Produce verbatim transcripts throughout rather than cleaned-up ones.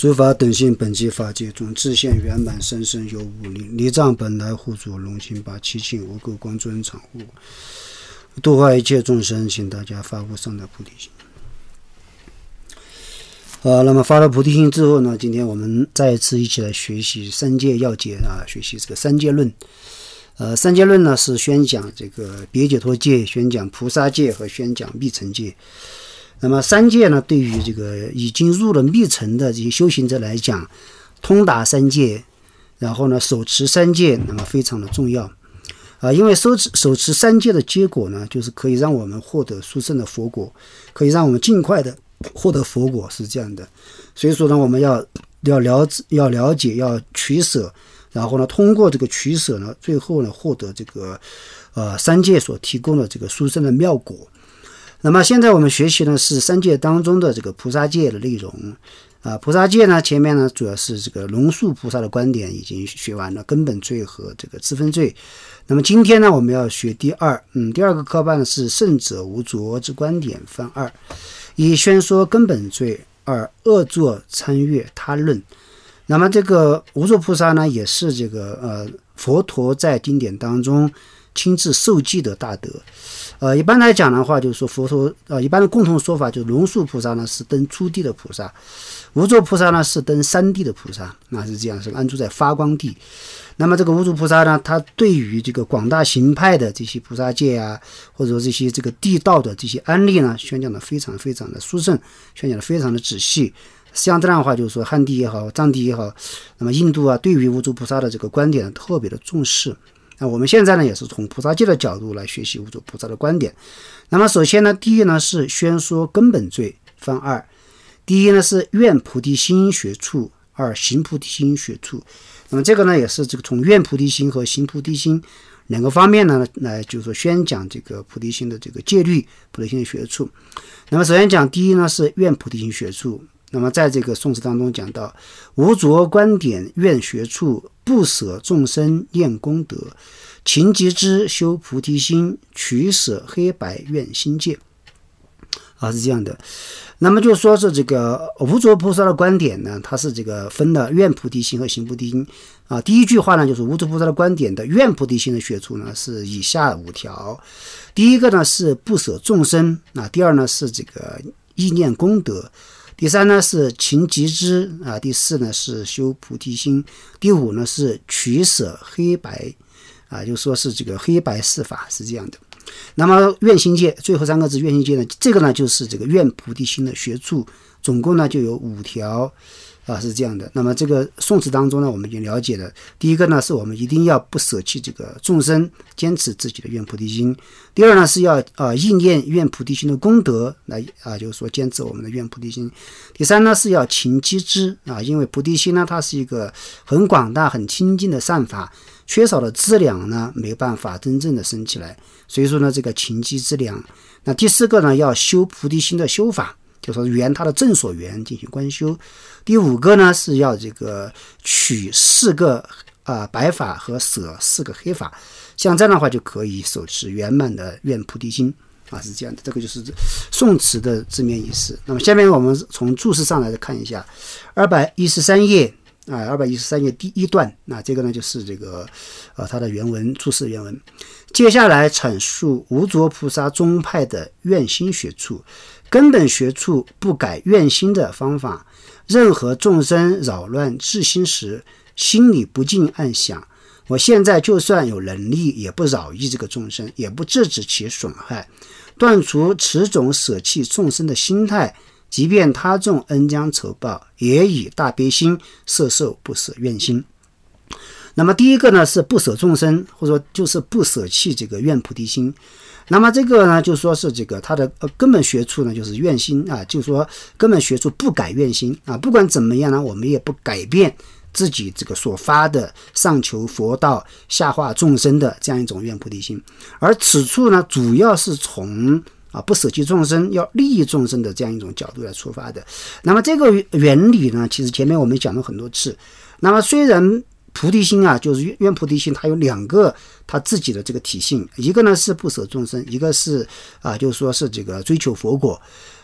诸法等性本具法界中，自现圆满生生有无力，离障本来护主龙心把七庆无垢光尊常护，度化一切众生，请大家发布上的菩提心。好，那么发了菩提心之后呢，今天我们再一次一起来学习三界要解啊，学习这个三界论。呃，三界论呢是宣讲这个别解脱界，宣讲菩萨界和宣讲密乘界。那么三界呢，对于这个已经入了密乘的这些修行者来讲，通达三界，然后呢手持三界，那么非常的重要啊，因为手持手持三界的结果呢，就是可以让我们获得殊胜的佛果，可以让我们尽快的获得佛果，是这样的。所以说呢，我们要要了要了解，要取舍，然后呢，通过这个取舍呢，最后呢，获得这个呃三界所提供的这个殊胜的妙果。那么现在我们学习呢是三界当中的这个菩萨界的内容啊。菩萨界呢，前面呢主要是这个龙树菩萨的观点已经学完了，根本罪和这个自分罪。那么今天呢，我们要学第二，嗯，第二个科办呢是圣者无着之观点分二：一、宣说根本罪；二、恶作参阅他论。那么这个无着菩萨呢，也是这个呃佛陀在经典当中亲自受记的大德。呃，一般来讲的话，就是说佛陀呃，一般的共同说法就是龙树菩萨呢是登初地的菩萨，无着菩萨呢是登三地的菩萨，那是这样，是安住在发光地。那么这个无着菩萨呢，他对于这个广大行派的这些菩萨界啊，或者说这些这个地道的这些案例呢，宣讲的非常非常的殊胜，宣讲的非常的仔细。相对的话，就是说汉地也好，藏地也好，那么印度啊，对于无着菩萨的这个观点特别的重视。那我们现在呢，也是从菩萨界的角度来学习无着菩萨的观点。那么首先呢，第一呢是宣说根本罪分二，第一呢是愿菩提心学处，二行菩提心学处。那么这个呢也是这个从愿菩提心和行菩提心两个方面呢来就是说宣讲这个菩提心的这个戒律，菩提心的学处。那么首先讲第一呢是愿菩提心学处。那么在这个颂词当中讲到，无着观点愿学处，不舍众生念功德，勤集之修菩提心，取舍黑白愿心界啊，是这样的。那么就说是这个无着菩萨的观点呢，它是这个分了愿菩提心和行菩提心啊。第一句话呢，就是无着菩萨的观点的愿菩提心的学处呢是以下五条。第一个呢是不舍众生啊，第二呢是这个意念功德，第三呢是勤集之啊，第四呢是修菩提心，第五呢是取舍黑白啊，就说是这个黑白四法，是这样的。那么愿心界最后三个字愿心界呢，这个呢就是这个愿菩提心的学处，总共呢就有五条啊，是这样的。那么这个颂词当中呢，我们已经了解了。第一个呢，是我们一定要不舍弃这个众生，坚持自己的愿菩提心。第二呢，是要啊意念愿菩提心的功德，来啊就是说坚持我们的愿菩提心。第三呢，是要勤积之啊，因为菩提心呢，它是一个很广大、很清净的善法，缺少了资粮呢，没办法真正的升起来。所以说呢，这个勤积资粮。那第四个呢，要修菩提心的修法，就是说圆它的正所缘进行观修。第五个呢是要这个取四个啊、呃、白法和舍四个黑法，像这样的话就可以手持圆满的愿菩提心啊，是这样的。这个就是颂词的字面意思。那么下面我们从注释上来看一下，二百一十三页啊，二百一十三页第一段，那这个呢就是这个呃它的原文注释原文。接下来阐述无着菩萨宗派的愿心学处，根本学处不改愿心的方法。任何众生扰乱自心时，心里不禁暗想，我现在就算有能力，也不扰益这个众生，也不制止其损害，断除此种舍弃众生的心态，即便他众恩将仇报，也以大悲心摄受不舍愿心。那么第一个呢是不舍众生，或者说就是不舍弃这个愿菩提心。那么这个呢就说是这个它的呃根本学处呢就是愿心啊，就是说根本学处不改愿心啊，不管怎么样呢，我们也不改变自己这个所发的上求佛道下化众生的这样一种愿菩提心。而此处呢主要是从啊不舍弃众生要利益众生的这样一种角度来出发的。那么这个原理呢，其实前面我们讲了很多次。那么虽然菩提心啊，就是愿菩提心，它有两个它自己的这个体性，一个呢是不舍众生，一个是啊，就是说是这个追求佛果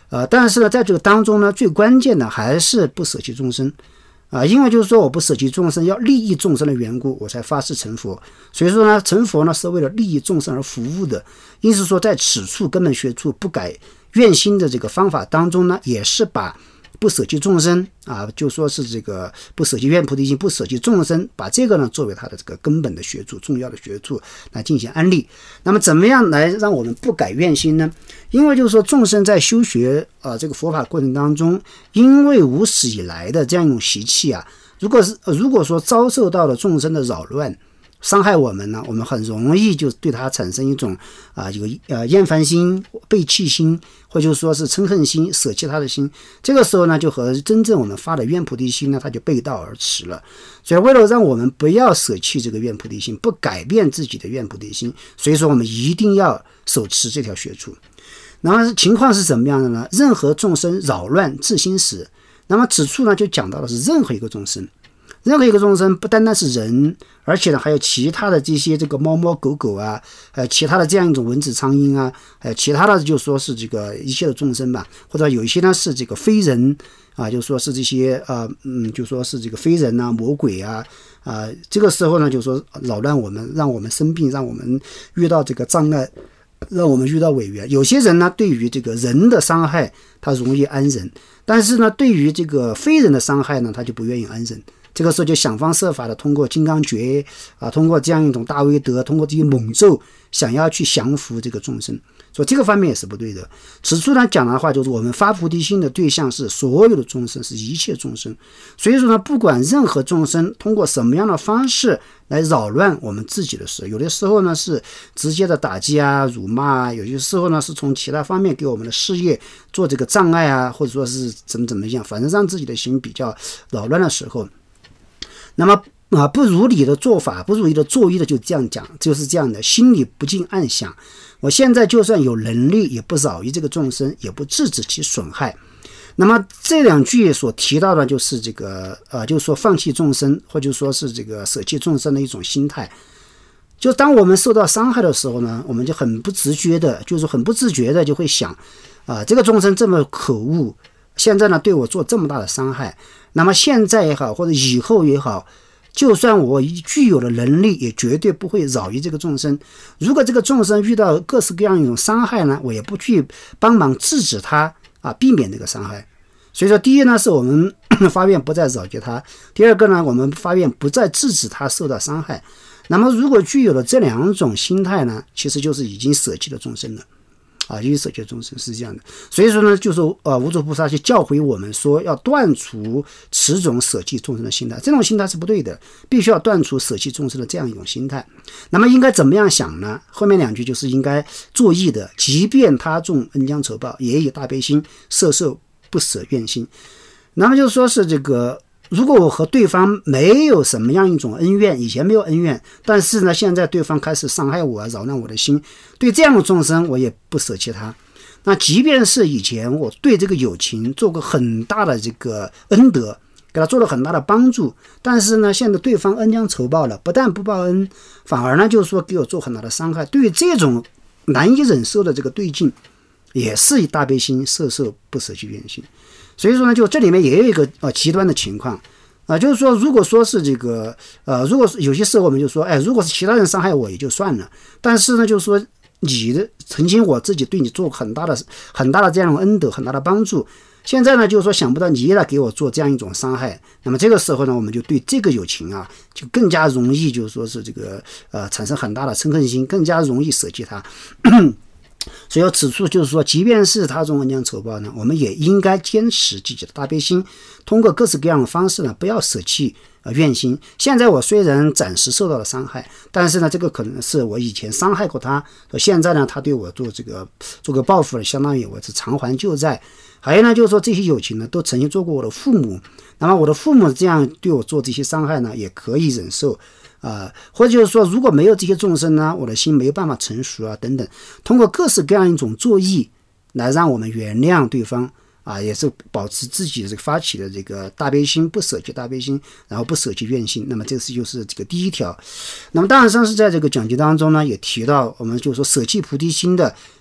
呃，但是呢，在这个当中呢，最关键的还是不舍弃众生啊，因为就是说我不舍弃众生，要利益众生的缘故，我才发誓成佛。所以说呢，成佛呢是为了利益众生而服务的。因此说，在此处根本学处不改愿心的这个方法当中呢，也是把不舍弃众生啊，就说是这个不舍弃愿菩提心，不舍弃众生，把这个呢作为他的这个根本的学处、重要的学处来进行安利。那么怎么样来让我们不改愿心呢？因为就是说众生在修学啊这个佛法过程当中，因为无始以来的这样一种习气啊，如果是如果说遭受到了众生的扰乱，伤害我们呢，我们很容易就对他产生一种啊有呃厌烦心、背弃心，或者说是嗔恨心、舍弃他的心。这个时候呢，就和真正我们发的愿菩提心呢，它就背道而驰了。所以为了让我们不要舍弃这个愿菩提心，不改变自己的愿菩提心，所以说我们一定要手持这条学处。那么情况是怎么样的呢？任何众生扰乱自心时，那么此处呢就讲到的是任何一个众生。任何一个众生不单单是人，而且呢还有其他的这些这个猫猫狗狗啊，还有其他的这样一种蚊子苍蝇啊，还有其他的就说是这个一切的众生吧，或者有一些呢是这个非人啊，就说是这些呃嗯，就说是这个非人啊、魔鬼啊啊，这个时候呢就说扰乱我们，让我们生病，让我们遇到这个障碍，让我们遇到违缘。有些人呢对于这个人的伤害他容易安忍，但是呢对于这个非人的伤害呢他就不愿意安忍。这个时候就想方设法的通过金刚诀啊，通过这样一种大威德，通过这些猛咒，想要去降服这个众生，所以这个方面也是不对的。此处呢讲的话，就是我们发菩提心的对象是所有的众生，是一切众生。所以说呢，不管任何众生通过什么样的方式来扰乱我们自己的事，有的时候呢是直接的打击啊、辱骂啊，有些时候呢是从其他方面给我们的事业做这个障碍啊，或者说是怎么怎么样，反正让自己的心比较扰乱的时候，那么啊，不如理的做法，不如理的作意的，就这样讲，就是这样的，心里不禁暗想，我现在就算有能力，也不扰于这个众生，也不制止其损害。那么这两句所提到的，就是这个呃，就是说放弃众生，或者说是这个舍弃众生的一种心态。就当我们受到伤害的时候呢，我们就很不直觉的，就是很不自觉的就会想，啊、呃，这个众生这么可恶，现在呢对我做这么大的伤害。那么现在也好，或者以后也好，就算我具有了能力，也绝对不会扰于这个众生。如果这个众生遇到各式各样一种伤害呢，我也不去帮忙制止他啊，避免这个伤害。所以说，第一呢，是我们发愿不再扰及他；第二个呢，我们发愿不再制止他受到伤害。那么，如果具有了这两种心态呢，其实就是已经舍弃了众生了。啊，因为舍弃众生是这样的，所以说呢，就是呃，无著菩萨去教诲我们说，要断除此种舍弃众生的心态，这种心态是不对的，必须要断除舍弃众生的这样一种心态。那么应该怎么样想呢？后面两句就是应该作意的，即便他众恩将仇报，也以大悲心摄受不舍愿心。那么就是说是这个。如果我和对方没有什么样一种恩怨，以前没有恩怨，但是呢，现在对方开始伤害我，扰乱我的心，对这样的众生，我也不舍弃他。那即便是以前我对这个友情做过很大的这个恩德，给他做了很大的帮助，但是呢，现在对方恩将仇报了，不但不报恩，反而呢，就是说给我做很大的伤害。对于这种难以忍受的这个对境，也是以大悲心摄受不舍弃愿心。所以说呢，就这里面也有一个呃极端的情况啊、呃，就是说，如果说是这个呃，如果是有些时候我们就说，哎，如果是其他人伤害我也就算了，但是呢，就是说你的曾经我自己对你做很大的很大的这样的恩德，很大的帮助，现在呢，就是说想不到你也来给我做这样一种伤害，那么这个时候呢，我们就对这个友情啊，就更加容易就是说是这个呃产生很大的嗔恨心，更加容易舍弃它。所以此处就是说，即便是他众恩将仇报呢，我们也应该坚持自己的大悲心，通过各式各样的方式呢，不要舍弃呃愿心。现在我虽然暂时受到了伤害，但是呢，这个可能是我以前伤害过他，现在呢，他对我做这个做个报复了，相当于我是偿还旧债。还有呢，就是说这些友情呢，都曾经做过我的父母，那么我的父母这样对我做这些伤害呢，也可以忍受。啊、呃，或者就是说，如果没有这些众生呢，我的心没有办法成熟啊，等等，通过各式各样一种作意来让我们原谅对方啊，也是保持自己的这个发起的这个大悲心，不舍弃大悲心，然后不舍弃愿心。那么这是就是这个第一条。那么当然上是在这个讲解当中呢，也提到我们就是说舍弃菩提心的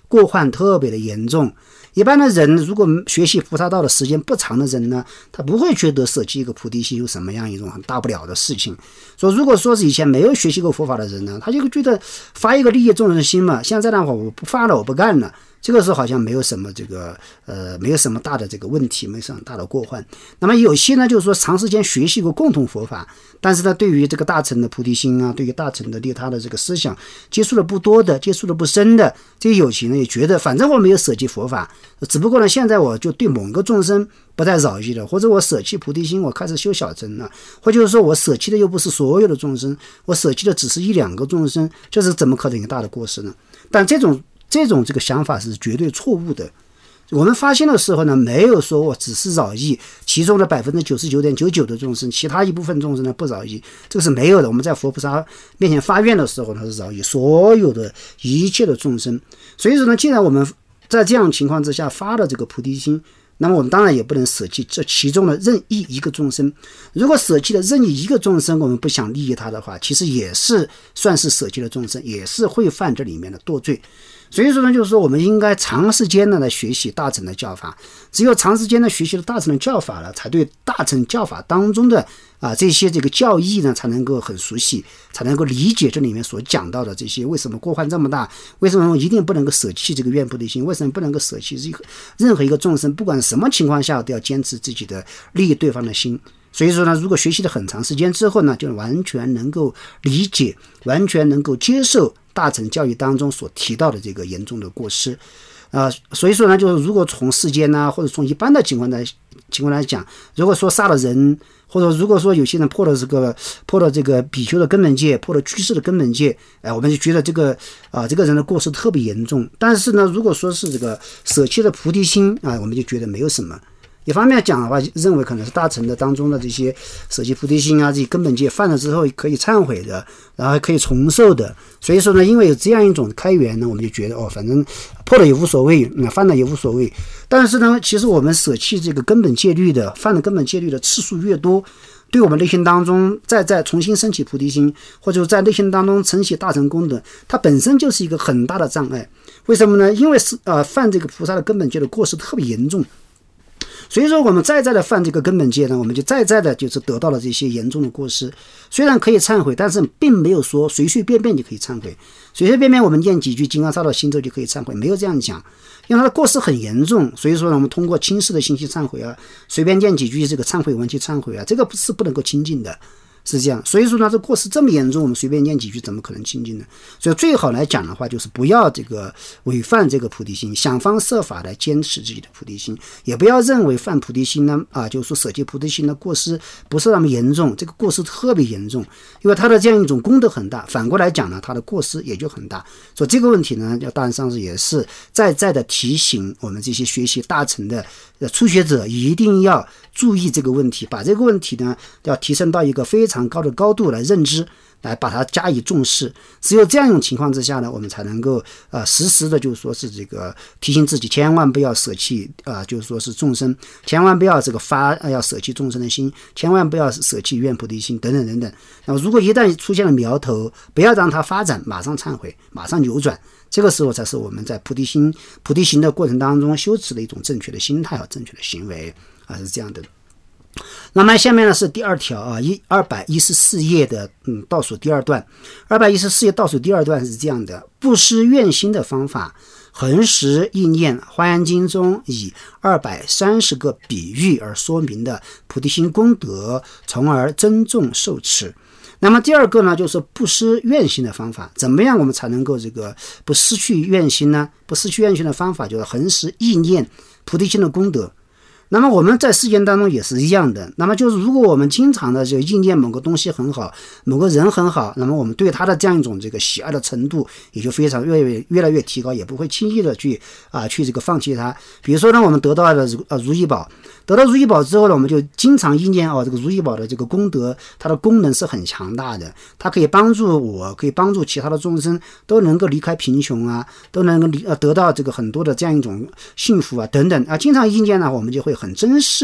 过患特别的严重。一般的人如果学习菩萨道的时间不长的人呢，他不会觉得舍弃一个菩提心有什么样一种很大不了的事情。所以如果说是以前没有学习过佛法的人呢，他就觉得发一个利益众生心嘛，像这样的话我不发了，我不干了，这个时候好像没有什么这个呃没有什么大的这个问题，没有什么大的过患。那么有些呢就是说长时间学习过共同佛法，但是呢对于这个大乘的菩提心啊，对于大乘的利他的这个思想接触的不多的，接触的不深的，这些有情呢也觉得反正我没有舍弃佛法，只不过呢现在我就对某个众生不再扰意了，或者我舍弃菩提心，我开始修小乘了，或者就是说我舍弃的又不是所有的众生，我舍弃的只是一两个众生，这是怎么可能有大的过失呢？但这种这种这个想法是绝对错误的。我们发现的时候呢，没有说我只是扰意其中的百分之九十九点九九的众生，其他一部分众生呢不扰意，这个是没有的。我们在佛菩萨面前发愿的时候呢，是扰意所有的一切的众生。所以说呢，既然我们在这样的情况之下发了这个菩提心，那么我们当然也不能舍弃这其中的任意一个众生。如果舍弃了任意一个众生，我们不想利益他的话，其实也是算是舍弃了众生，也是会犯这里面的堕罪。所以说呢，就是说我们应该长时间的来学习大乘的教法，只有长时间的学习了大乘的教法了，才对大乘教法当中的啊这些这个教义呢才能够很熟悉，才能够理解这里面所讲到的这些为什么过患这么大，为什么一定不能够舍弃这个愿菩提心，为什么不能够舍弃任何一个众生，不管什么情况下都要坚持自己的利益对方的心。所以说呢，如果学习了很长时间之后呢，就完全能够理解，完全能够接受大乘教育当中所提到的这个严重的过失。呃，所以说呢，就是如果从世间呢，或者从一般的情况来情况来讲，如果说杀了人，或者如果说有些人破了这个破了这个比丘的根本戒，破了居士的根本戒，哎、呃，我们就觉得这个啊、呃、这个人的过失特别严重。但是呢，如果说是这个舍弃了菩提心啊、呃，我们就觉得没有什么。一方面讲的话，认为可能是大乘的当中的这些舍弃菩提心啊，这些根本戒犯了之后可以忏悔的，然后可以重受的。所以说呢，因为有这样一种开源呢，我们就觉得哦，反正破了也无所谓，那犯了也无所谓。但是呢，其实我们舍弃这个根本戒律的，犯了根本戒律的次数越多，对我们内心当中再再重新升起菩提心，或者在内心当中承起大乘功德，它本身就是一个很大的障碍。为什么呢？因为是呃犯这个菩萨的根本戒的过失特别严重。所以说我们再再的犯这个根本戒呢，我们就再再的就是得到了这些严重的过失。虽然可以忏悔，但是并没有说随随便便就可以忏悔，随随便便我们念几句金刚萨埵心咒就可以忏悔，没有这样讲。因为它的过失很严重，所以说呢，我们通过轻视的信息忏悔啊，随便念几句这个忏悔文去忏悔啊，这个是不能够清净的。是这样，所以说呢，这过失这么严重，我们随便念几句怎么可能清净呢？所以最好来讲的话，就是不要这个违犯这个菩提心，想方设法来坚持自己的菩提心，也不要认为犯菩提心呢啊，就是说舍弃菩提心的过失不是那么严重，这个过失特别严重，因为它的这样一种功德很大，反过来讲呢，它的过失也就很大。所以这个问题呢，要大乘上师也是再再的提醒我们这些学习大乘的初学者，一定要注意这个问题，把这个问题呢要提升到一个非常高的高度来认知，来把它加以重视。只有这样一种情况之下呢，我们才能够呃时时的就是说是这个提醒自己，千万不要舍弃啊、呃，就是说是众生，千万不要这个发、呃、要舍弃众生的心，千万不要舍弃愿菩提心等等等等。那么如果一旦出现了苗头，不要让它发展，马上忏悔，马上扭转。这个时候才是我们在菩提心菩提行的过程当中修持的一种正确的心态和正确的行为啊，是这样的。那么下面呢是第二条啊，一二百一十四页的嗯倒数第二段，二百一十四页倒数第二段是这样的：不失愿心的方法，恒时意念。华严经中以二百三十个比喻而说明的菩提心功德，从而珍重受持。那么第二个呢，就是不失愿心的方法。怎么样我们才能够这个不失去愿心呢？不失去愿心的方法就是恒时意念菩提心的功德。那么我们在世间当中也是一样的，那么就是如果我们经常的就意念某个东西很好，某个人很好，那么我们对他的这样一种这个喜爱的程度也就非常越越越来越提高，也不会轻易的去啊去这个放弃它。比如说呢，我们得到了呃如意宝，得到如意宝之后呢，我们就经常意念哦，这个如意宝的这个功德，它的功能是很强大的，它可以帮助我，可以帮助其他的众生都能够离开贫穷啊，都能够离呃得到这个很多的这样一种幸福啊等等啊，经常意念呢，我们就会很珍视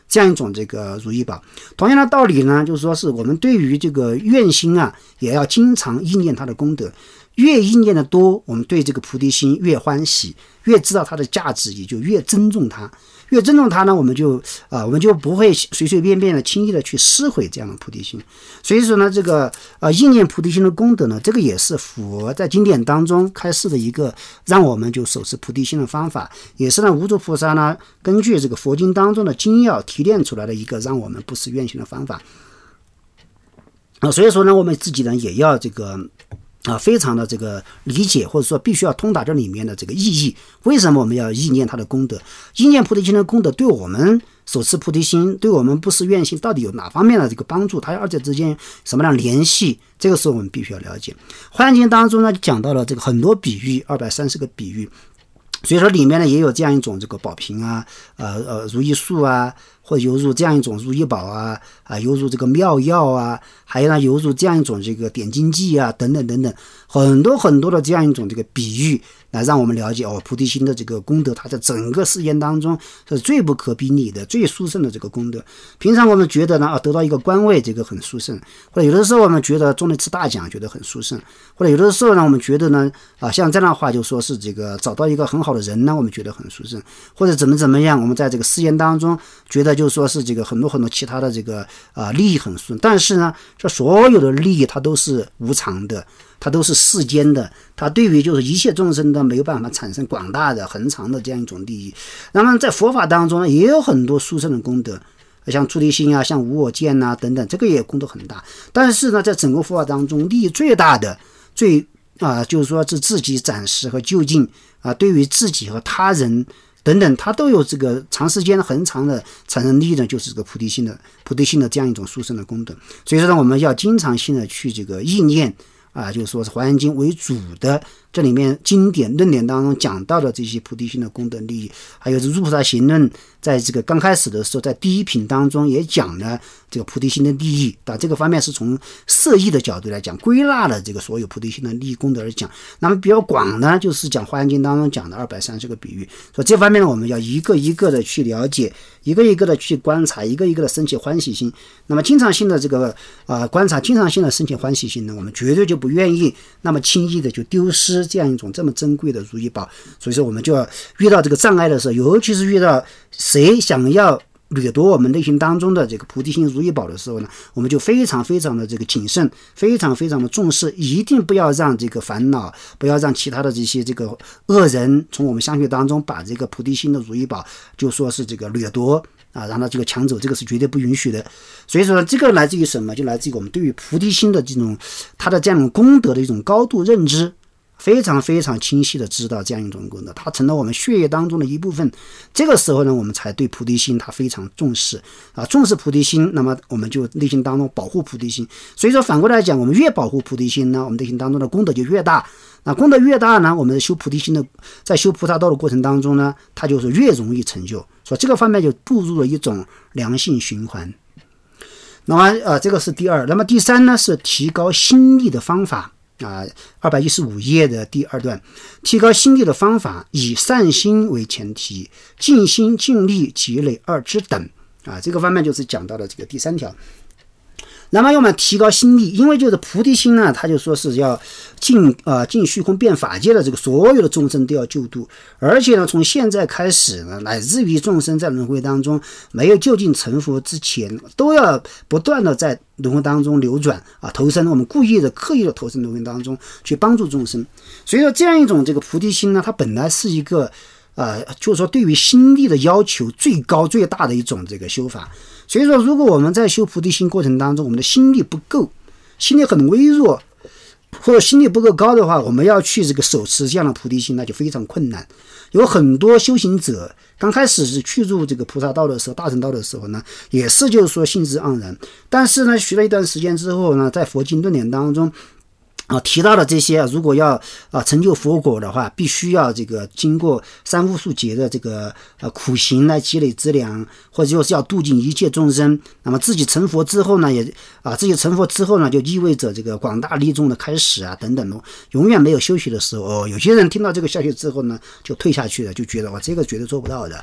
这样一种这个如意宝。同样的道理呢，就是说是我们对于这个愿心啊，也要经常意念它的功德，越意念的多，我们对这个菩提心越欢喜，越知道它的价值，也就越尊重它。越尊重它呢，我们就啊、呃，我们就不会随随便便的、轻易的去撕毁这样的菩提心。所以说呢，这个呃意念菩提心的功德呢，这个也是佛在经典当中开示的一个让我们就守持菩提心的方法，也是呢无著菩萨呢根据这个佛经当中的精要提炼出来的一个让我们不失愿心的方法。啊、呃，所以说呢，我们自己呢也要这个。啊，非常的这个理解，或者说必须要通达这里面的这个意义。为什么我们要意念它的功德？意念菩提心的功德对我们手持菩提心，对我们不失愿心，到底有哪方面的这个帮助？它二者之间什么样的联系？这个时候我们必须要了解。华严经当中呢，讲到了这个很多比喻，二百三十个比喻。所以说里面呢也有这样一种这个宝瓶啊，呃呃如意树啊，或者犹如这样一种如意宝啊，啊犹如这个妙药啊，还有呢犹如这样一种这个点睛计啊，等等等等，很多很多的这样一种这个比喻，来让我们了解哦，菩提心的这个功德，它在整个世间当中是最不可比拟的、最殊胜的这个功德。平常我们觉得呢啊得到一个官位，这个很殊胜，或者有的时候我们觉得中了一次大奖，觉得很殊胜，或者有的时候呢我们觉得呢啊像这样的话就说是这个找到一个很好的人呢，我们觉得很殊胜，或者怎么怎么样，我们在这个世间当中觉得就说是这个很多很多其他的这个啊利益很殊胜，但是呢这所有的利益它都是无常的，它都是世间的，它对于就是一切众生都没有办法产生广大的恒长的这样一种利益。那么在佛法当中呢，也有很多殊胜的功德，像出离心啊，像无我见啊等等，这个也功德很大。但是呢，在整个佛法当中，利益最大的、最啊、呃，就是说是自己暂时和就近啊、呃，对于自己和他人等等，它都有这个长时间恒长的产生利益呢，就是这个菩提心的菩提心的这样一种殊胜的功德。所以说呢，我们要经常性的去这个意念。啊，就是说是华严经为主的这里面经典论点当中讲到的这些菩提心的功德利益，还有是入菩萨行论，在这个刚开始的时候，在第一品当中也讲了这个菩提心的利益。啊，这个方面是从摄义的角度来讲，归纳了这个所有菩提心的利益功德而讲。那么比较广呢，就是讲华严经当中讲的二百三十个比喻。所以这方面呢，我们要一个一个的去了解，一个一个的去观察，一个一个的升起欢喜心。那么经常性的这个啊、呃、观察，经常性的升起欢喜心呢，我们绝对就不愿意那么轻易的就丢失这样一种这么珍贵的如意宝。所以说我们就要遇到这个障碍的时候，尤其是遇到谁想要掠夺我们内心当中的这个菩提心如意宝的时候呢，我们就非常非常的这个谨慎，非常非常的重视，一定不要让这个烦恼，不要让其他的这些这个恶人从我们相续当中把这个菩提心的如意宝就说是这个掠夺啊，让他这个抢走，这个是绝对不允许的。所以说这个来自于什么？就来自于我们对于菩提心的这种它的这样一种功德的一种高度认知，非常非常清晰的知道这样一种功德，它成了我们血液当中的一部分。这个时候呢，我们才对菩提心它非常重视啊，重视菩提心，那么我们就内心当中保护菩提心。所以说反过来讲，我们越保护菩提心呢，我们内心当中的功德就越大。那功德越大呢，我们修菩提心的，在修菩萨道的过程当中呢，它就是越容易成就。所以这个方面就步入了一种良性循环。那么呃，这个是第二。那么第三呢，是提高心力的方法啊，二百一十五页的第二段，提高心力的方法以善心为前提，尽心尽力积累二之等啊，这个方面就是讲到了这个第三条。那么我们提高心力，因为就是菩提心呢，他就说是要尽呃尽虚空遍法界的这个所有的众生都要救度，而且呢，从现在开始呢，乃至于众生在轮回当中没有就近成佛之前，都要不断的在轮回当中流转啊，投身，我们故意的刻意的投身轮回当中去帮助众生。所以说这样一种这个菩提心呢，它本来是一个呃，就是说对于心力的要求最高最大的一种这个修法。所以说如果我们在修菩提心过程当中，我们的心力不够，心力很微弱，或者心力不够高的话，我们要去这个手持这样的菩提心，那就非常困难。有很多修行者刚开始是去入这个菩萨道的时候，大乘道的时候呢，也是就是说兴致盎然，但是呢学了一段时间之后呢，在佛经论点当中啊，提到的这些，如果要啊成就佛果的话，必须要这个经过三无数劫的这个呃苦行来积累资粮，或者就是要度尽一切众生。那么自己成佛之后呢，也啊自己成佛之后呢，就意味着这个广大利众的开始啊等等，永远没有休息的时候。哦，有些人听到这个消息之后呢，就退下去了，就觉得我这个绝对做不到的。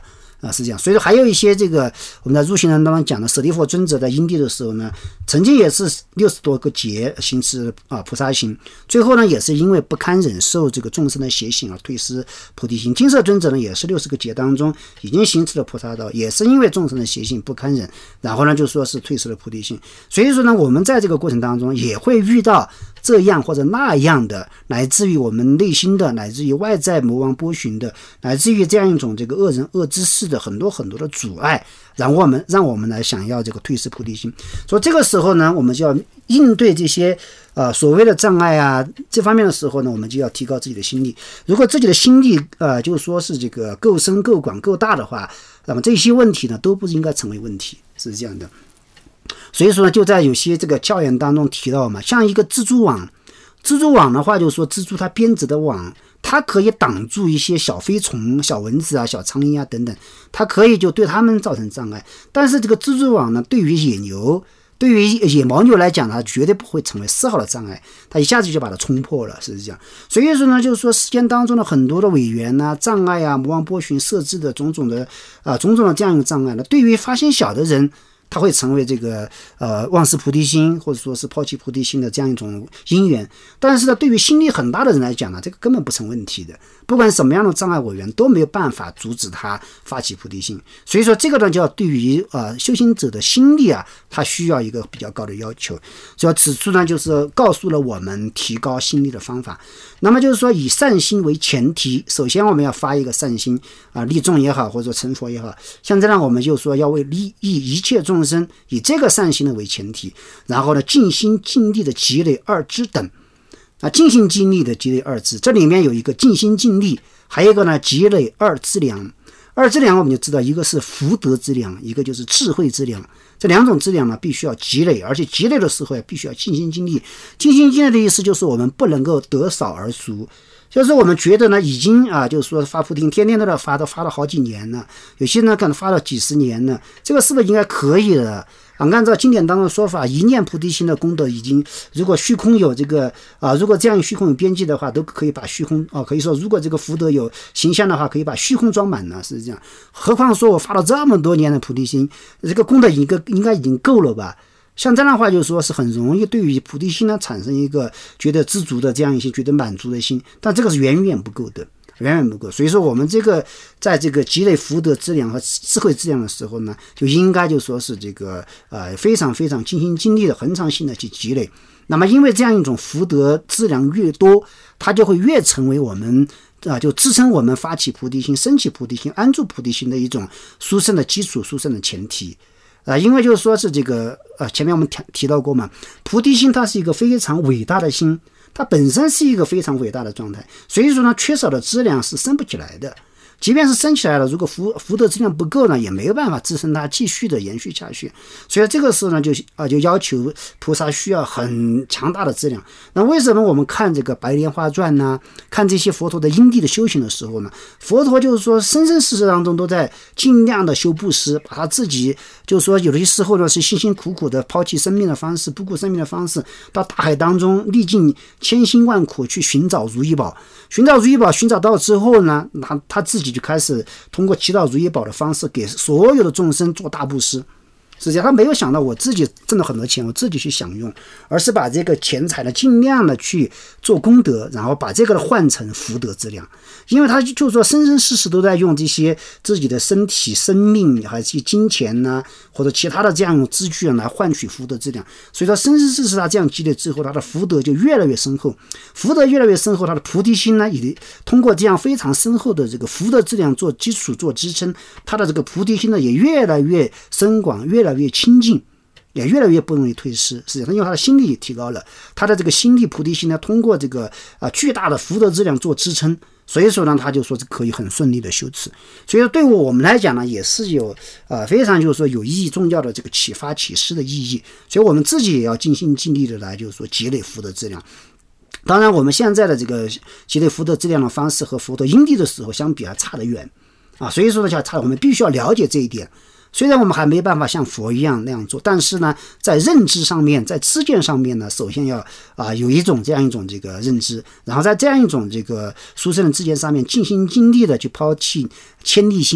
啊，是这样。所以说还有一些这个我们在入行人当中讲的舍利弗尊者在因地的时候呢，曾经也是六十多个劫行持啊菩萨行，最后呢也是因为不堪忍受这个众生的邪行而退失菩提心。金色尊者呢也是六十个劫当中已经行持了菩萨道，也是因为众生的邪行不堪忍，然后呢就说是退失了菩提心。所以说呢，我们在这个过程当中也会遇到这样或者那样的，乃至于我们内心的，乃至于外在魔王波旬的，乃至于这样一种这个恶人恶知识的很多很多的阻碍，让我们让我们来想要这个退失菩提心。所以这个时候呢，我们就要应对这些呃所谓的障碍啊这方面的时候呢，我们就要提高自己的心力。如果自己的心力呃就是说是这个够深够广够大的话，那么这些问题呢都不应该成为问题，是这样的。所以说呢，就在有些这个教研当中提到嘛，像一个蜘蛛网，蜘蛛网的话就是说蜘蛛它编织的网，它可以挡住一些小飞虫、小蚊子啊、小苍蝇啊等等，它可以就对它们造成障碍。但是这个蜘蛛网呢，对于野牛、对于野牦牛来讲，它绝对不会成为丝毫的障碍，它一下子就把它冲破了，是这样。所以说呢，就是说世间当中的很多的违缘啊、障碍啊、魔王波旬设置的种种的啊、种种的这样一个障碍呢，对于发心小的人，他会成为这个呃忘失菩提心，或者说是抛弃菩提心的这样一种因缘。但是呢，对于心力很大的人来讲呢，这个根本不成问题的。不管什么样的障碍违缘都没有办法阻止他发起菩提心。所以说这个呢，就要对于呃修行者的心力啊，他需要一个比较高的要求。所以此处呢，就是告诉了我们提高心力的方法。那么就是说，以善心为前提，首先我们要发一个善心啊，利众也好，或者说成佛也好。现在呢，我们就说要为利益一切众生，以这个善心呢为前提，然后呢，尽心尽力的积累二支等。啊，尽心尽力的积累二支，这里面有一个尽心尽力，还有一个呢积累二资粮。二资粮我们就知道，一个是福德资粮，一个就是智慧资粮。这两种资粮呢，必须要积累，而且积累的时候也必须要尽心尽力。尽心尽力的意思就是我们不能够得少而俗。就是我们觉得呢，已经啊，就是说发菩提，天天都在发，都发了好几年了，有些呢可能发了几十年了，这个是不是应该可以了？啊，按照经典当中的说法，一念菩提心的功德已经，如果虚空有这个啊，如果这样虚空有边际的话，都可以把虚空啊，可以说如果这个福德有形象的话，可以把虚空装满了，是这样。何况说我发了这么多年的菩提心，这个功德应该应该已经够了吧？像这样的话，就是说是很容易对于菩提心呢产生一个觉得知足的这样一些觉得满足的心，但这个是远远不够的，远远不够。所以说我们这个在这个积累福德资粮和智慧资粮的时候呢，就应该就说是这个呃非常非常尽心尽力的恒常性的去积累。那么因为这样一种福德资粮越多，它就会越成为我们啊，就支撑我们发起菩提心、升起菩提心、安住菩提心的一种殊胜的基础、殊胜的前提。啊，因为就是说是这个呃，前面我们提提到过嘛，菩提心它是一个非常伟大的心，它本身是一个非常伟大的状态，所以说呢，缺少的质量是升不起来的。即便是升起来了，如果福福德质量不够呢，也没有办法支撑它继续的延续下去。所以这个时候呢，就啊就要求菩萨需要很强大的质量。那为什么我们看这个《白莲花传》呢？看这些佛陀的因地的修行的时候呢，佛陀就是说生生世世当中都在尽量的修布施，把他自己就是说有的时候呢是辛辛苦苦的抛弃生命的方式，不顾生命的方式，到大海当中历尽千辛万苦去寻找如意宝。寻找如意宝，寻找到之后呢，他他自己就开始通过祈祷如意宝的方式给所有的众生做大布施。实际上他没有想到我自己挣了很多钱我自己去享用，而是把这个钱财呢尽量的去做功德，然后把这个换成福德资粮。因为他就说生生世世都在用这些自己的身体生命还是金钱呢、啊、或者其他的这样资具来换取福德资粮，所以说生生世世他这样积累之后，他的福德就越来越深厚，福德越来越深厚，他的菩提心呢也通过这样非常深厚的这个福德资粮做基础做支撑，他的这个菩提心呢也越来越深广，越来越清净，也越来越不容易退失。实际上因为他的心力也提高了，他的这个心力菩提心呢通过这个啊巨大的福德资粮做支撑，所以说呢他就说是可以很顺利的修持。所以说对我们来讲呢也是有呃非常就是说有意义重要的这个启发启示的意义。所以我们自己也要尽心尽力的来就是说积累福德资粮。当然我们现在的这个积累福德资粮的方式和福德因地的时候相比还差得远啊，所以说呢差我们必须要了解这一点。虽然我们还没办法像佛一样那样做，但是呢在认知上面，在知见上面呢，首先要啊有一种这样一种这个认知，然后在这样一种这个殊胜的知见上面尽心尽力的去抛弃千利心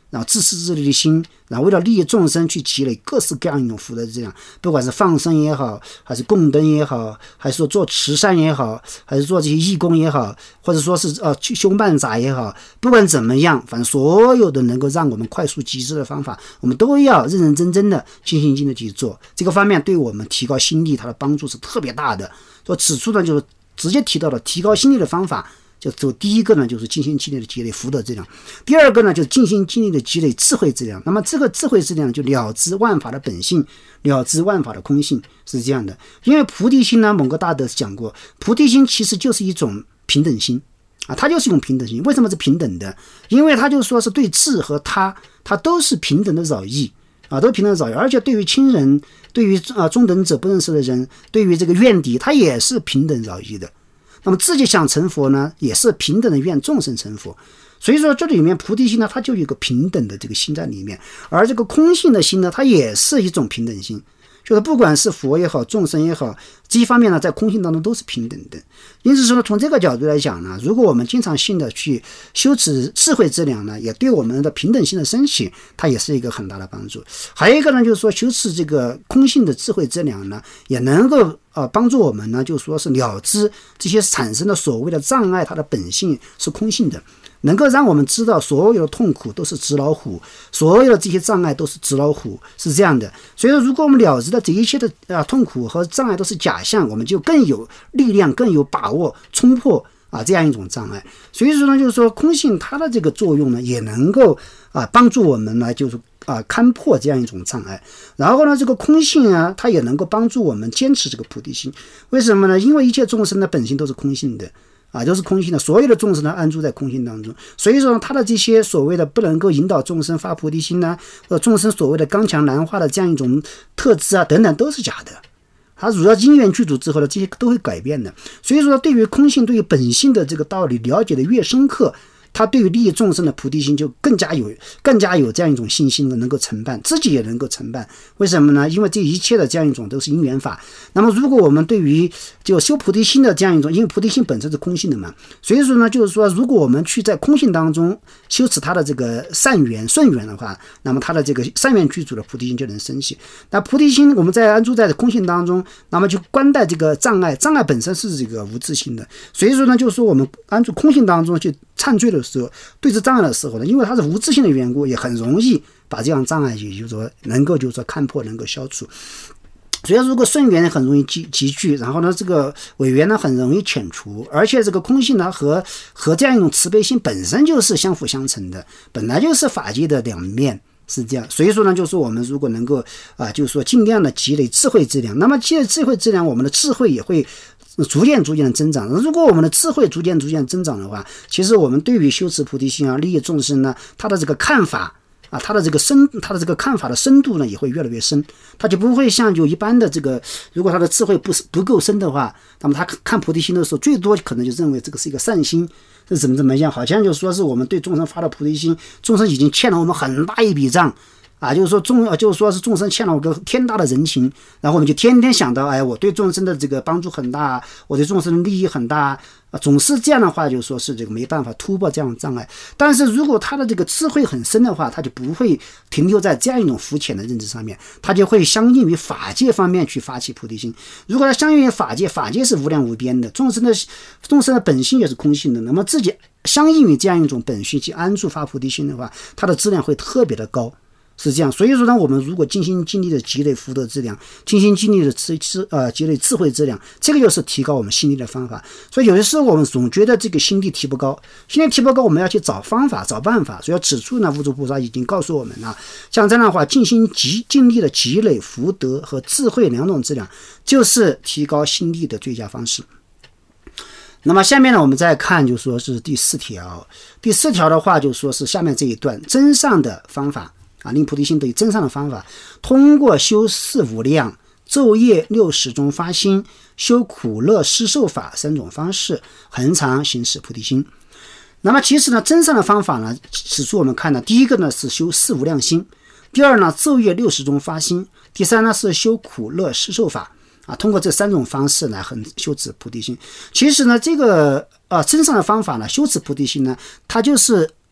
然后自私自利的心，然后为了利益众生去积累各式各样一种福德质量，不管是放生也好，还是供灯也好，还是说做慈善也好，还是做这些义工也好，或者说是呃去修曼杂也好，不管怎么样，反正所有的能够让我们快速集资的方法，我们都要认认真真的尽心尽力去做。这个方面对我们提高心力它的帮助是特别大的。所以此处呢，就是直接提到了提高心力的方法。就走第一个呢，就是尽心尽力的积累福德质量；第二个呢，就是尽心尽力的积累智慧质量。那么这个智慧质量就了知万法的本性，了知万法的空性，是这样的。因为菩提心呢，蒙哥大德讲过，菩提心其实就是一种平等心啊，它就是一种平等心。为什么是平等的？因为它就说是对智和他，它都是平等的饶益啊，都是平等的饶益，而且对于亲人，对于啊中等者不认识的人，对于这个怨敌，它也是平等饶益的。那么自己想成佛呢，也是平等的愿众生成佛。所以说这里面菩提心呢，它就有一个平等的这个心在里面，而这个空性的心呢，它也是一种平等心，就是不管是佛也好，众生也好，这一方面呢，在空性当中都是平等的。因此说呢，从这个角度来讲呢，如果我们经常性的去修持智慧质量呢，也对我们的平等性的升起，它也是一个很大的帮助。还有一个呢，就是说修持这个空性的智慧质量呢，也能够呃帮助我们呢，就说是了知这些产生的所谓的障碍，它的本性是空性的。能够让我们知道所有的痛苦都是纸老虎，所有的这些障碍都是纸老虎，是这样的。所以说如果我们了知的这一切的啊痛苦和障碍都是假象，我们就更有力量，更有把握冲破啊这样一种障碍。所以说呢，就是说空性它的这个作用呢，也能够啊帮助我们呢，就是啊勘破这样一种障碍。然后呢，这个空性啊，它也能够帮助我们坚持这个菩提心。为什么呢？因为一切众生的本性都是空性的啊，都是空性的，所有的众生呢安住在空性当中，所以说他的这些所谓的不能够引导众生发菩提心呢，或者众生所谓的刚强难化的这样一种特质啊等等，都是假的。他主要因缘具足之后呢，这些都会改变的。所以说，对于空性、对于本性的这个道理了解的越深刻，他对于利益众生的菩提心就更加有更加有这样一种信心的能够承办，自己也能够承办。为什么呢？因为这一切的这样一种都是因缘法。那么如果我们对于就修菩提心的这样一种，因为菩提心本身是空性的嘛，所以说呢，就是说如果我们去在空性当中修持它的这个善缘顺缘的话，那么它的这个善缘具足的菩提心就能升起。那菩提心我们在安住在空性当中，那么就观待这个障碍，障碍本身是这个无自性的。所以说呢，就是说我们安住空性当中去忏罪的时候，对峙障碍的时候呢，因为它是无自性的缘故，也很容易把这样障碍也就是说能够就是说看破，能够消除。所以如果顺缘很容易集集聚，然后呢这个违缘呢很容易遣除，而且这个空性呢和和这样一种慈悲心本身就是相辅相成的，本来就是法界的两面。是这样，所以说呢，就是我们如果能够啊，就是说尽量的积累智慧质量，那么积累智慧质量，我们的智慧也会逐渐逐渐的增长。如果我们的智慧逐渐逐渐增长的话，其实我们对于修持菩提心啊、利益众生呢，他的这个看法啊，他的这个深，他的这个看法的深度呢，也会越来越深。他就不会像就一般的这个，如果他的智慧不不够深的话，那么他看菩提心的时候，最多可能就认为这个是一个善心。是怎么怎么样？好像就说是我们对众生发的菩提心，众生已经欠了我们很大一笔账啊，就是说众就是说是众生欠了我个天大的人情，然后我们就天天想到，哎，我对众生的这个帮助很大，我对众生的利益很大啊，总是这样的话，就说是这个没办法突破这样的障碍。但是如果他的这个智慧很深的话，他就不会停留在这样一种肤浅的认知上面，他就会相应于法界方面去发起菩提心。如果他相应于法界，法界是无量无边的，众生的众生的本性也是空性的，那么自己相应于这样一种本性去安住发菩提心的话，它的质量会特别的高。是这样，所以说呢，我们如果尽心尽力的积累福德质量，尽心尽力的智智呃积累智慧质量，这个就是提高我们心力的方法。所以有的时候我们总觉得这个心力提不高，心力提不高，我们要去找方法、找办法。所以此处呢，无著菩萨已经告诉我们了，像这样的话，尽心极尽力的积累福德和智慧两种质量，就是提高心力的最佳方式。那么下面呢，我们再看，就说是第四条。第四条的话，就说是下面这一段真上的方法。啊，令菩提心得以增上的方法，通过修四无量、昼夜六时中发心、修苦乐施受法三种方式，恒常行使菩提心。那么其实呢，增上的方法呢，此处我们看到，第一个呢是修四无量心，第二呢昼夜六时中发心，第三呢是修苦乐施受法。啊，通过这三种方式来很修持菩提心。其实呢，这个呃增上的方法呢，修持菩提心呢，它就是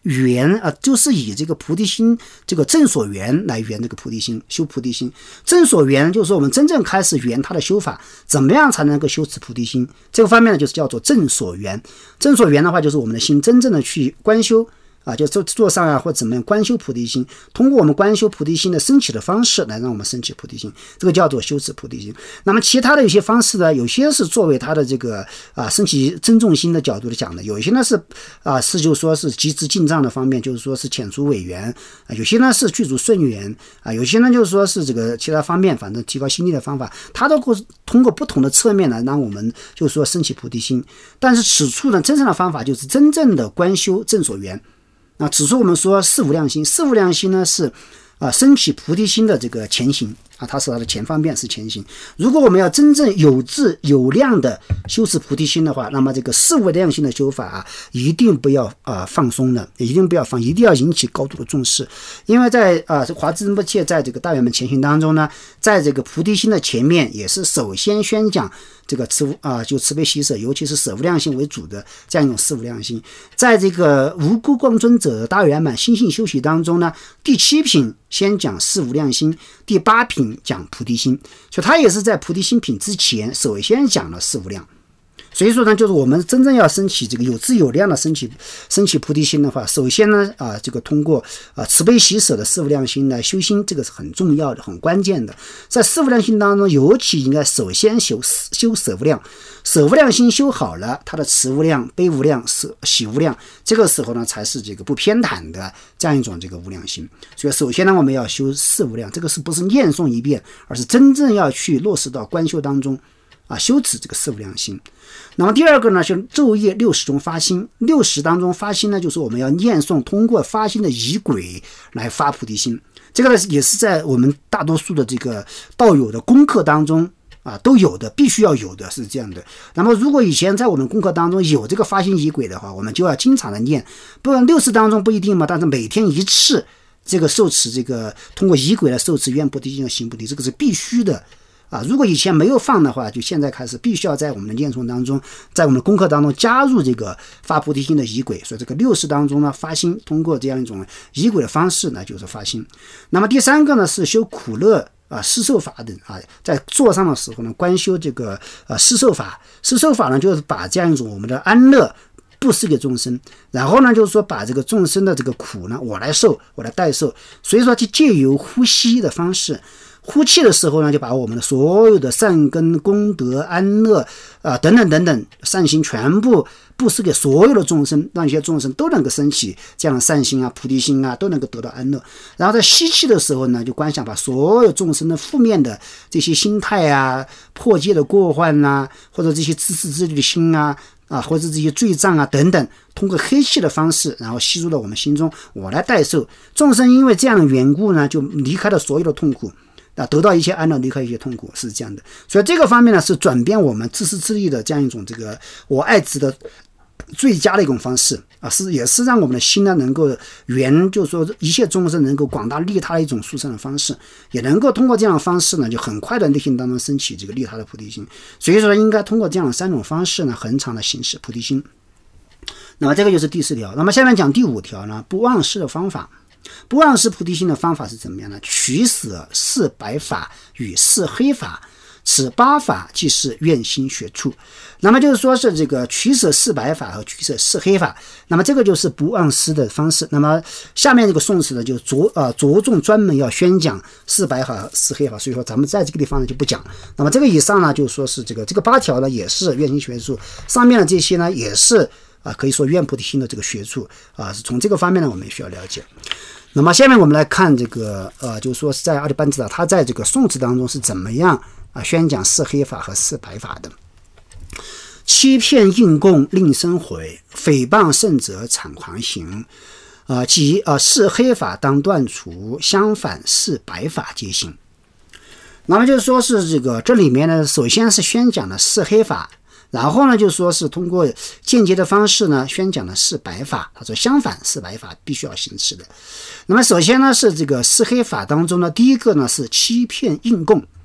圆啊，就是以这个菩提心这个正所缘来圆这个菩提心，修菩提心。正所缘就是说我们真正开始圆他的修法，怎么样才能够修持菩提心？这个方面呢，就是叫做正所缘。正所缘的话，就是我们的心真正的去观修。啊，就做做上啊，或怎么样观修菩提心，通过我们观修菩提心的升起的方式来让我们升起菩提心，这个叫做修持菩提心。那么其他的有些方式呢，有些是作为他的这个啊升起真重心的角度来讲的，有一些呢是啊是就说是集资进藏的方面，就是说是遣除违缘啊，有些呢是具足顺缘啊，有些呢就是说是这个其他方面，反正提高心力的方法，它都通过不同的侧面来让我们就是说升起菩提心。但是此处呢，真正的方法就是真正的观修正所缘。那此处我们说四无量心，四无量心呢是啊升起菩提心的这个前行啊，它是它的前方便是前行。如果我们要真正有质有量的修持菩提心的话，那么这个四无量心的修法啊，一定不要啊放松了，一定不要放，一定要引起高度的重视。因为在啊华智仁波切在这个大圆满前行当中呢，在这个菩提心的前面也是首先宣讲这个慈啊就慈悲喜舍，尤其是舍无量心为主的这样一种四无量心。在这个无辜光尊者大圆满心性修习当中呢，第七品先讲四无量心，第八品讲菩提心，所以他也是在菩提心品之前首先讲了四无量。所以说呢，就是我们真正要升起这个有质有量的升起升起菩提心的话，首先呢啊，这个通过啊慈悲喜舍的四无量心来修心，这个是很重要的、很关键的。在四无量心当中，尤其应该首先修修舍无量，舍无量心修好了，它的慈无量、悲无量、喜无量，这个时候呢才是这个不偏袒的这样一种这个无量心。所以首先呢，我们要修四无量，这个是不是念诵一遍，而是真正要去落实到观修当中。啊，修持这个四无量心。那么第二个呢，是昼夜六十中发心。六十当中发心呢，就是我们要念诵，通过发心的仪轨来发菩提心。这个呢，也是在我们大多数的这个道友的功课当中啊都有的，必须要有的，是这样的。那么如果以前在我们功课当中有这个发心仪轨的话，我们就要经常的念。不然六十当中不一定嘛，但是每天一次这个受持，这个通过仪轨来受持愿菩提心和行菩提，这个是必须的。啊，如果以前没有放的话，就现在开始必须要在我们的念诵当中，在我们的功课当中加入这个发菩提心的仪轨。所以这个六十当中呢，发心通过这样一种仪轨的方式呢，就是发心。那么第三个呢是修苦乐啊施受法等啊，在座上的时候呢，观修这个呃施受法。施受法呢，就是把这样一种我们的安乐布施给众生，然后呢就是说把这个众生的这个苦呢，我来受，我来代受。所以说就借由呼吸的方式。呼气的时候呢，就把我们的所有的善根、功德、安乐啊、呃、等等等等善心全部布施给所有的众生，让一些众生都能够升起这样的善心啊、菩提心啊，都能够得到安乐。然后在吸气的时候呢，就观想把所有众生的负面的这些心态啊、破戒的过患啊，或者这些自私自利的心啊。啊，或者这些罪障啊等等，通过黑气的方式，然后吸入到我们心中，我来代受众生。因为这样的缘故呢，就离开了所有的痛苦。啊，得到一些安乐，离开一些痛苦，是这样的。所以这个方面呢，是转变我们自私自利的这样一种这个我爱之的最佳的一种方式啊，是也是让我们的心呢能够圆，就是说一切众生能够广大利他的一种殊胜的方式，也能够通过这样的方式呢，就很快的内心当中升起这个利他的菩提心。所以说，应该通过这样的三种方式呢，恒常的行使菩提心。那么这个就是第四条。那么下面讲第五条呢，不忘失的方法。不忘失菩提心的方法是怎么样呢？取舍四白法与四黑法，此八法即是愿心学处。那么就是说是这个取舍四白法和取舍四黑法，那么这个就是不忘失的方式。那么下面这个宋词呢，就着呃着重专门要宣讲四白法和四黑法，所以说咱们在这个地方呢就不讲。那么这个以上呢，就是说是这个这个八条呢也是愿心学处，上面的这些呢也是啊可以说愿菩提心的这个学处啊，是从这个方面呢我们也需要了解。那么下面我们来看这个呃，就是说是在阿底班智达他在这个宋词当中是怎么样啊宣讲四黑法和四白法的。欺骗应供令生悔，诽谤圣者惨狂行。啊、呃，即啊、呃、四黑法当断除，相反四白法皆行。那么就是说是这个这里面呢，首先是宣讲了四黑法。然后呢，就说是通过间接的方式呢，宣讲的是白法。他说相反，是白法必须要行持的。那么首先呢，是这个四黑法当中呢，第一个呢是欺骗应供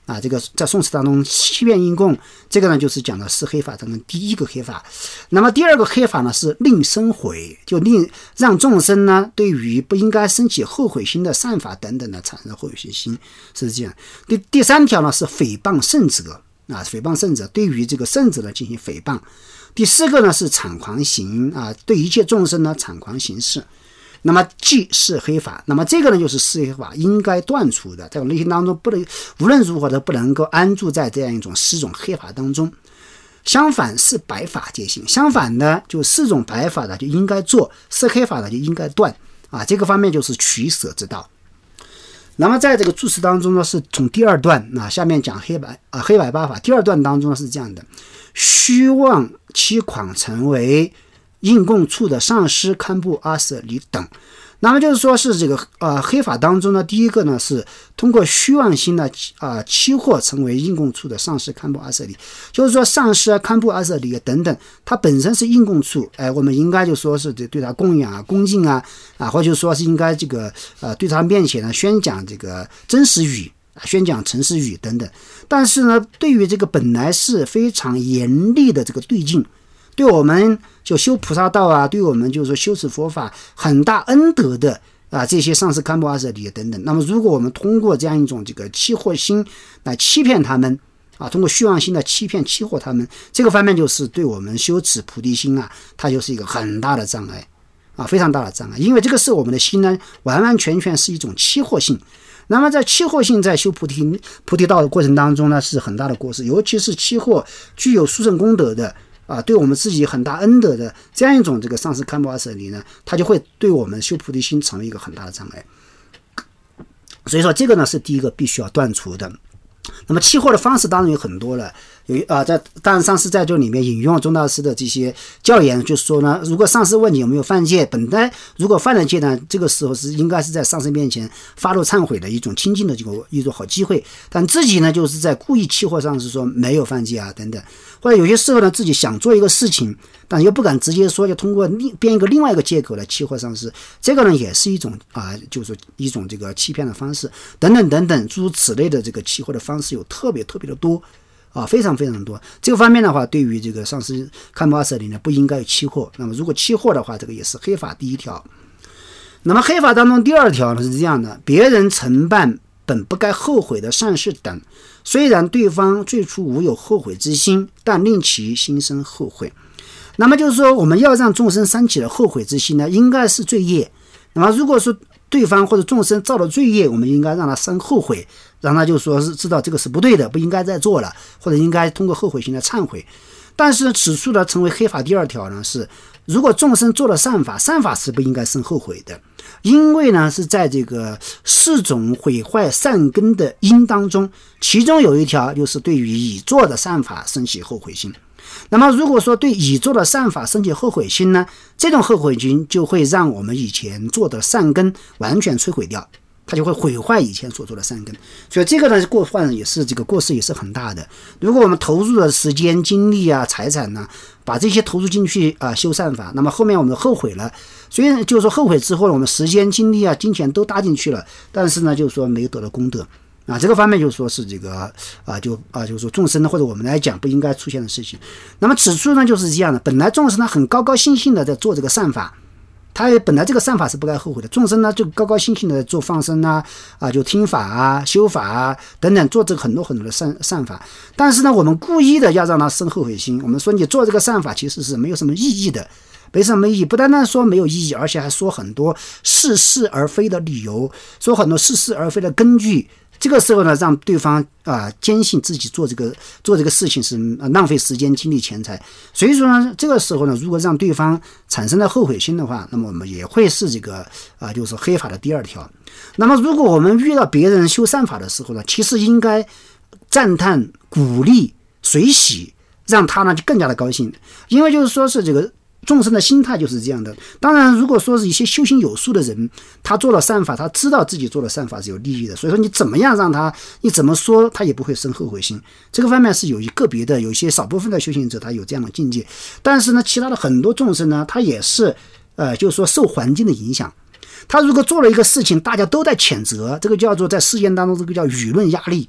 啊，这个在宋词当中欺骗应供，这个呢就是讲的是黑法当中第一个黑法。那么第二个黑法呢是令生悔，就令让众生呢对于不应该升起后悔心的善法等等的产生后悔心，是这样。第第三条呢是诽谤圣者啊，诽谤圣者，对于这个圣者呢进行诽谤。第四个呢是产狂行啊，对一切众生呢产狂行事。那么即是黑法，那么这个呢就是是黑法应该断除的，在我内心当中不能无论如何都不能够安住在这样一种四种黑法当中。相反是白法皆行，相反的就四种白法的就应该做，是黑法的就应该断啊，这个方面就是取舍之道。那么在这个注释当中呢，是从第二段啊，下面讲黑白啊黑白八法，第二段当中是这样的：虚妄欺诳成为应供处的上师堪布阿舍离等。那么就是说是这个呃黑法当中呢，第一个呢是通过虚妄心呢啊、呃、欺惑成为应供处的上师堪布阿舍离，就是说上师啊堪布阿舍离等等，它本身是应供处，哎，我们应该就说是对他供养啊恭敬啊啊，或者说是应该这个呃对他面前呢宣讲这个真实语。宣讲诚实语等等，但是呢，对于这个本来是非常严厉的这个对境，对我们就修菩萨道啊，对我们就是说修持佛法很大恩德的啊这些上师堪布阿舍离等等，那么如果我们通过这样一种这个欺惑心来欺骗他们啊，通过虚妄心的欺骗欺惑他们，这个方面就是对我们修持菩提心啊，它就是一个很大的障碍啊，非常大的障碍，因为这个是我们的心呢，完完全全是一种欺惑性。那么在欺惑性在修菩提菩提道的过程当中呢，是很大的过失，尤其是欺惑具有殊胜功德的啊，对我们自己很大恩德的这样一种这个上师堪布阿舍离呢，它就会对我们修菩提心成为一个很大的障碍。所以说这个呢是第一个必须要断除的。那么欺惑的方式当然有很多了，有啊，在当然上师在这里面引用宗大师的这些教言，就是说呢，如果上师问你有没有犯戒，本来如果犯了戒呢，这个时候是应该是在上师面前发露忏悔的一种亲近的这个一种好机会，但自己呢就是在故意欺惑上师说没有犯戒啊等等，或者有些时候呢自己想做一个事情，但又不敢直接说，就通过编一个另外一个借口来欺惑上师，这个呢也是一种啊，就是一种这个欺骗的方式等等等等，诸如此类的这个欺惑的方式有特别特别的多啊，非常非常多。这个方面的话，对于这个上师堪布阿舍离呢，不应该有欺惑。那么如果欺惑的话，这个也是黑法第一条。那么黑法当中第二条呢是这样的：别人承办本不该后悔的善事等，虽然对方最初无有后悔之心，但令其心生后悔。那么就是说，我们要让众生生起了后悔之心呢，应该是罪业。那么如果说对方或者众生造了罪业，我们应该让他生后悔，让他就说是知道这个是不对的，不应该再做了，或者应该通过后悔心来忏悔。但是此处呢，成为黑法第二条呢是，如果众生做了善法，善法是不应该生后悔的，因为呢是在这个四种毁坏善根的因当中，其中有一条就是对于已做的善法生起后悔心。那么如果说对已做的善法生起后悔心呢，这种后悔心就会让我们以前做的善根完全摧毁掉，它就会毁坏以前所做的善根。所以这个呢过患也是这个过失也是很大的。如果我们投入了时间精力啊财产呢、啊，把这些投入进去啊修善法，那么后面我们后悔了，所以就是说后悔之后呢，我们时间精力啊金钱都搭进去了，但是呢就是说没有得到功德啊，这个方面就是说是这个啊，就啊，就是说众生呢，或者我们来讲不应该出现的事情。那么此处呢就是这样的，本来众生呢很高高兴兴的在做这个善法，他本来这个善法是不该后悔的，众生呢就高高兴兴的在做放生啊，啊就听法啊、修法啊等等，做这个很多很多的善善法。但是呢，我们故意的要让他生后悔心，我们说你做这个善法其实是没有什么意义的。没什么意义，不单单说没有意义，而且还说很多似是而非的理由，说很多似是而非的根据。这个时候呢，让对方啊、呃、坚信自己做这个做这个事情是、呃、浪费时间、精力、钱财。所以说呢，这个时候呢，如果让对方产生了后悔心的话，那么我们也会是这个啊、呃，就是黑法的第二条。那么，如果我们遇到别人修善法的时候呢，其实应该赞叹、鼓励、随喜，让他呢就更加的高兴，因为就是说是这个。众生的心态就是这样的。当然如果说是一些修行有素的人，他做了善法，他知道自己做了善法是有利益的，所以说你怎么样让他，你怎么说他也不会生后悔心。这个方面是有一个别的，有一些少部分的修行者他有这样的境界，但是呢其他的很多众生呢，他也是呃，就是说受环境的影响。他如果做了一个事情大家都在谴责，这个叫做在世间当中这个叫舆论压力，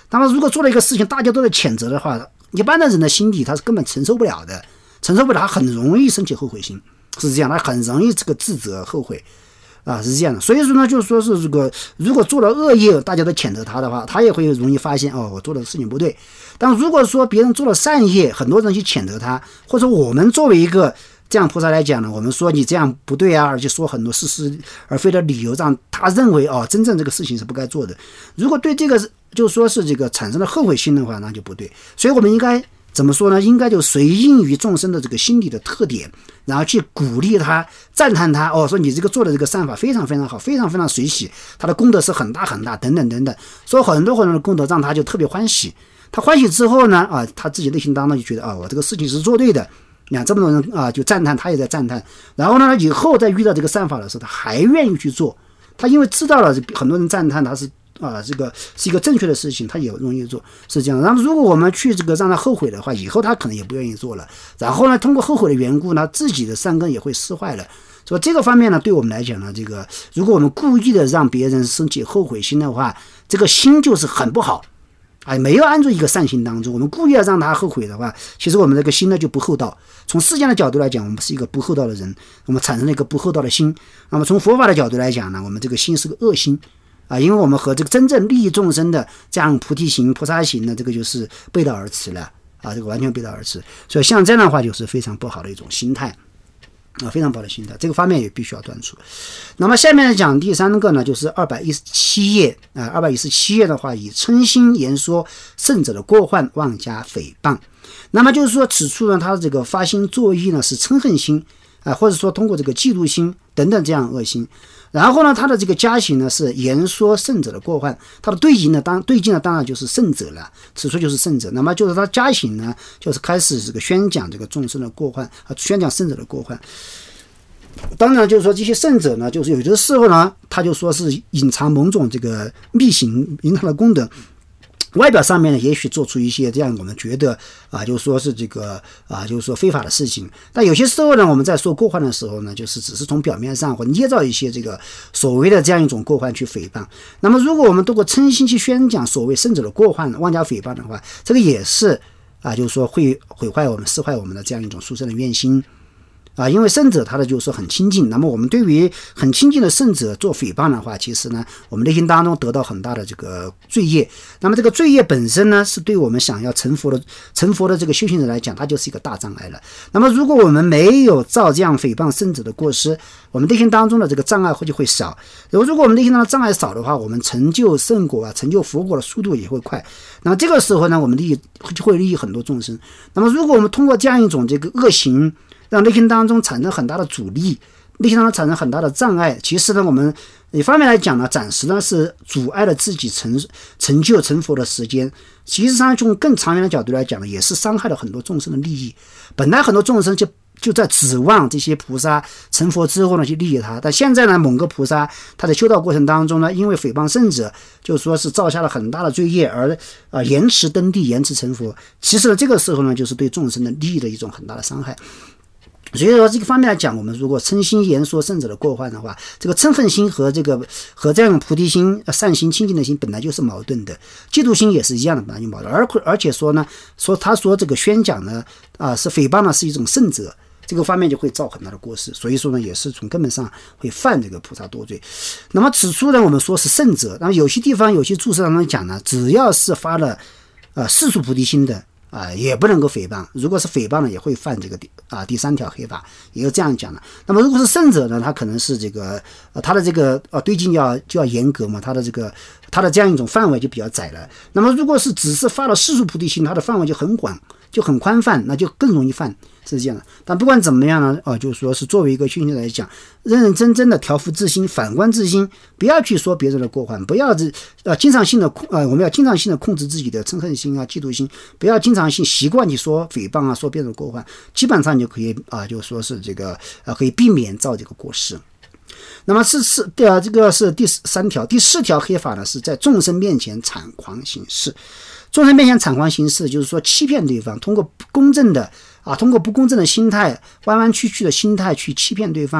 那么如果做了一个事情大家都在谴责的话，一般的人的心理他是根本承受不了的，承受不了，他很容易升起后悔心，是这样，他很容易这个自责后悔啊，是这样的。所以说呢，就是说是这个，如果做了恶业，大家都谴责他的话，他也会容易发现哦，我做的事情不对。但如果说别人做了善业，很多人去谴责他，或者我们作为一个这样菩萨来讲呢，我们说你这样不对啊，而且说很多似是而非的理由，让他认为哦，真正这个事情是不该做的。如果对这个就说是这个产生了后悔心的话，那就不对。所以我们应该怎么说呢？应该就随应于众生的这个心理的特点，然后去鼓励他、赞叹他。哦，说你这个做的这个善法非常非常好，非常非常随喜，他的功德是很大很大，等等等等。说很多很多的功德，让他就特别欢喜。他欢喜之后呢，啊，他自己内心当中就觉得啊，我这个事情是做对的。你看这么多人啊，就赞叹，他也在赞叹。然后呢，以后再遇到这个善法的时候，他还愿意去做。他因为知道了很多人赞叹他是啊，这个是一个正确的事情，他也容易做，是这样。然后如果我们去这个让他后悔的话，以后他可能也不愿意做了。然后呢，通过后悔的缘故呢，自己的善根也会失坏了。所以这个方面呢，对我们来讲呢，这个如果我们故意的让别人升起后悔心的话，这个心就是很不好。哎，没有安住一个善心当中，我们故意要让他后悔的话，其实我们这个心呢就不厚道。从世间的角度来讲，我们是一个不厚道的人，我们产生了一个不厚道的心。那么从佛法的角度来讲呢，我们这个心是个恶心啊，因为我们和这个真正利益众生的这样菩提行、菩萨行呢，这个就是背道而驰了啊，这个完全背道而驰。所以像这样的话，就是非常不好的一种心态。啊，非常不好的心态，这个方面也必须要断除。那么下面讲第三个呢，就是二百一十七页啊，二百一十七页的话，以嗔心言说圣者的过患，妄加诽谤。那么就是说，此处呢，他的这个发心作意呢是嗔恨心啊，或者说通过这个嫉妒心等等这样恶心。然后呢，他的这个加行呢是言说圣者的过患，他的对境呢当对境呢当然就是圣者了，此处就是圣者。那么就是他加行呢，就是开始这个宣讲这个众生的过患啊，宣讲圣者的过患。当然就是说这些圣者呢，就是有的时候呢，他就说是隐藏某种这个密行，隐藏的功德。外表上面呢，也许做出一些这样我们觉得啊，就是说是这个啊，就是说非法的事情。但有些时候呢，我们在说过患的时候呢，就是只是从表面上或捏造一些这个所谓的这样一种过患去诽谤。那么，如果我们通过嗔心去宣讲所谓圣者的过患，妄加诽谤的话，这个也是啊，就是说会毁坏我们、失坏我们的这样一种殊胜的愿心。啊，因为圣者他的就是很亲近，那么我们对于很亲近的圣者做诽谤的话，其实呢，我们内心当中得到很大的这个罪业。那么这个罪业本身呢，是对我们想要成佛的成佛的这个修行人来讲，它就是一个大障碍了。那么如果我们没有照这样诽谤圣者的过失，我们内心当中的这个障碍会就会少。如果我们内心当中障碍少的话，我们成就圣果啊，成就佛果的速度也会快。那么这个时候呢，我们利益就会利益很多众生。那么如果我们通过这样一种这个恶行，让内心当中产生很大的阻力，内心当中产生很大的障碍。其实呢，我们一方面来讲呢，暂时呢是阻碍了自己成成就成佛的时间。其实上从更长远的角度来讲呢，也是伤害了很多众生的利益。本来很多众生就就在指望这些菩萨成佛之后呢去利益他，但现在呢，某个菩萨他在修道过程当中呢，因为诽谤圣者，就说是造下了很大的罪业，而啊延迟登地，延迟成佛。其实呢，这个时候呢，就是对众生的利益的一种很大的伤害。所以说这个方面来讲，我们如果嗔心言说圣者的过患的话，这个嗔恨心和这个和这样菩提心、善心、清净的心本来就是矛盾的，嫉妒心也是一样的，本来就矛盾。而而且说呢，说他说这个宣讲呢啊是诽谤呢是一种圣者，这个方面就会造很大的过失。所以说呢，也是从根本上会犯这个菩萨多罪。那么此处呢，我们说是圣者，那么有些地方有些注释当中讲呢，只要是发了呃世俗菩提心的。啊，也不能够诽谤。如果是诽谤呢，也会犯这个第啊第三条黑法，也有这样讲的。那么如果是圣者呢，他可能是这个呃他的这个呃对境要就要严格嘛，他的这个他的这样一种范围就比较窄了。那么如果是只是发了世俗菩提心，他的范围就很广，就很宽泛，那就更容易犯，是这样的。但不管怎么样呢，啊、呃，就是说是作为一个修行人来讲，认认真真的调伏自心，反观自心，不要去说别人的过患，不要呃经常性的控呃我们要经常性的控制自己的嗔恨心啊、嫉妒心，不要经常性习惯去说诽谤啊、说别人的过患，基本上就可以啊、呃，就说是这个呃可以避免造这个过失。那么是是呃这个是第三条，第四条黑法呢，是在众生面前谄狂行事。众生面前谄狂行事，就是说欺骗对方，通过不公正的啊，通过不公正的心态、弯弯曲曲的心态去欺骗对方，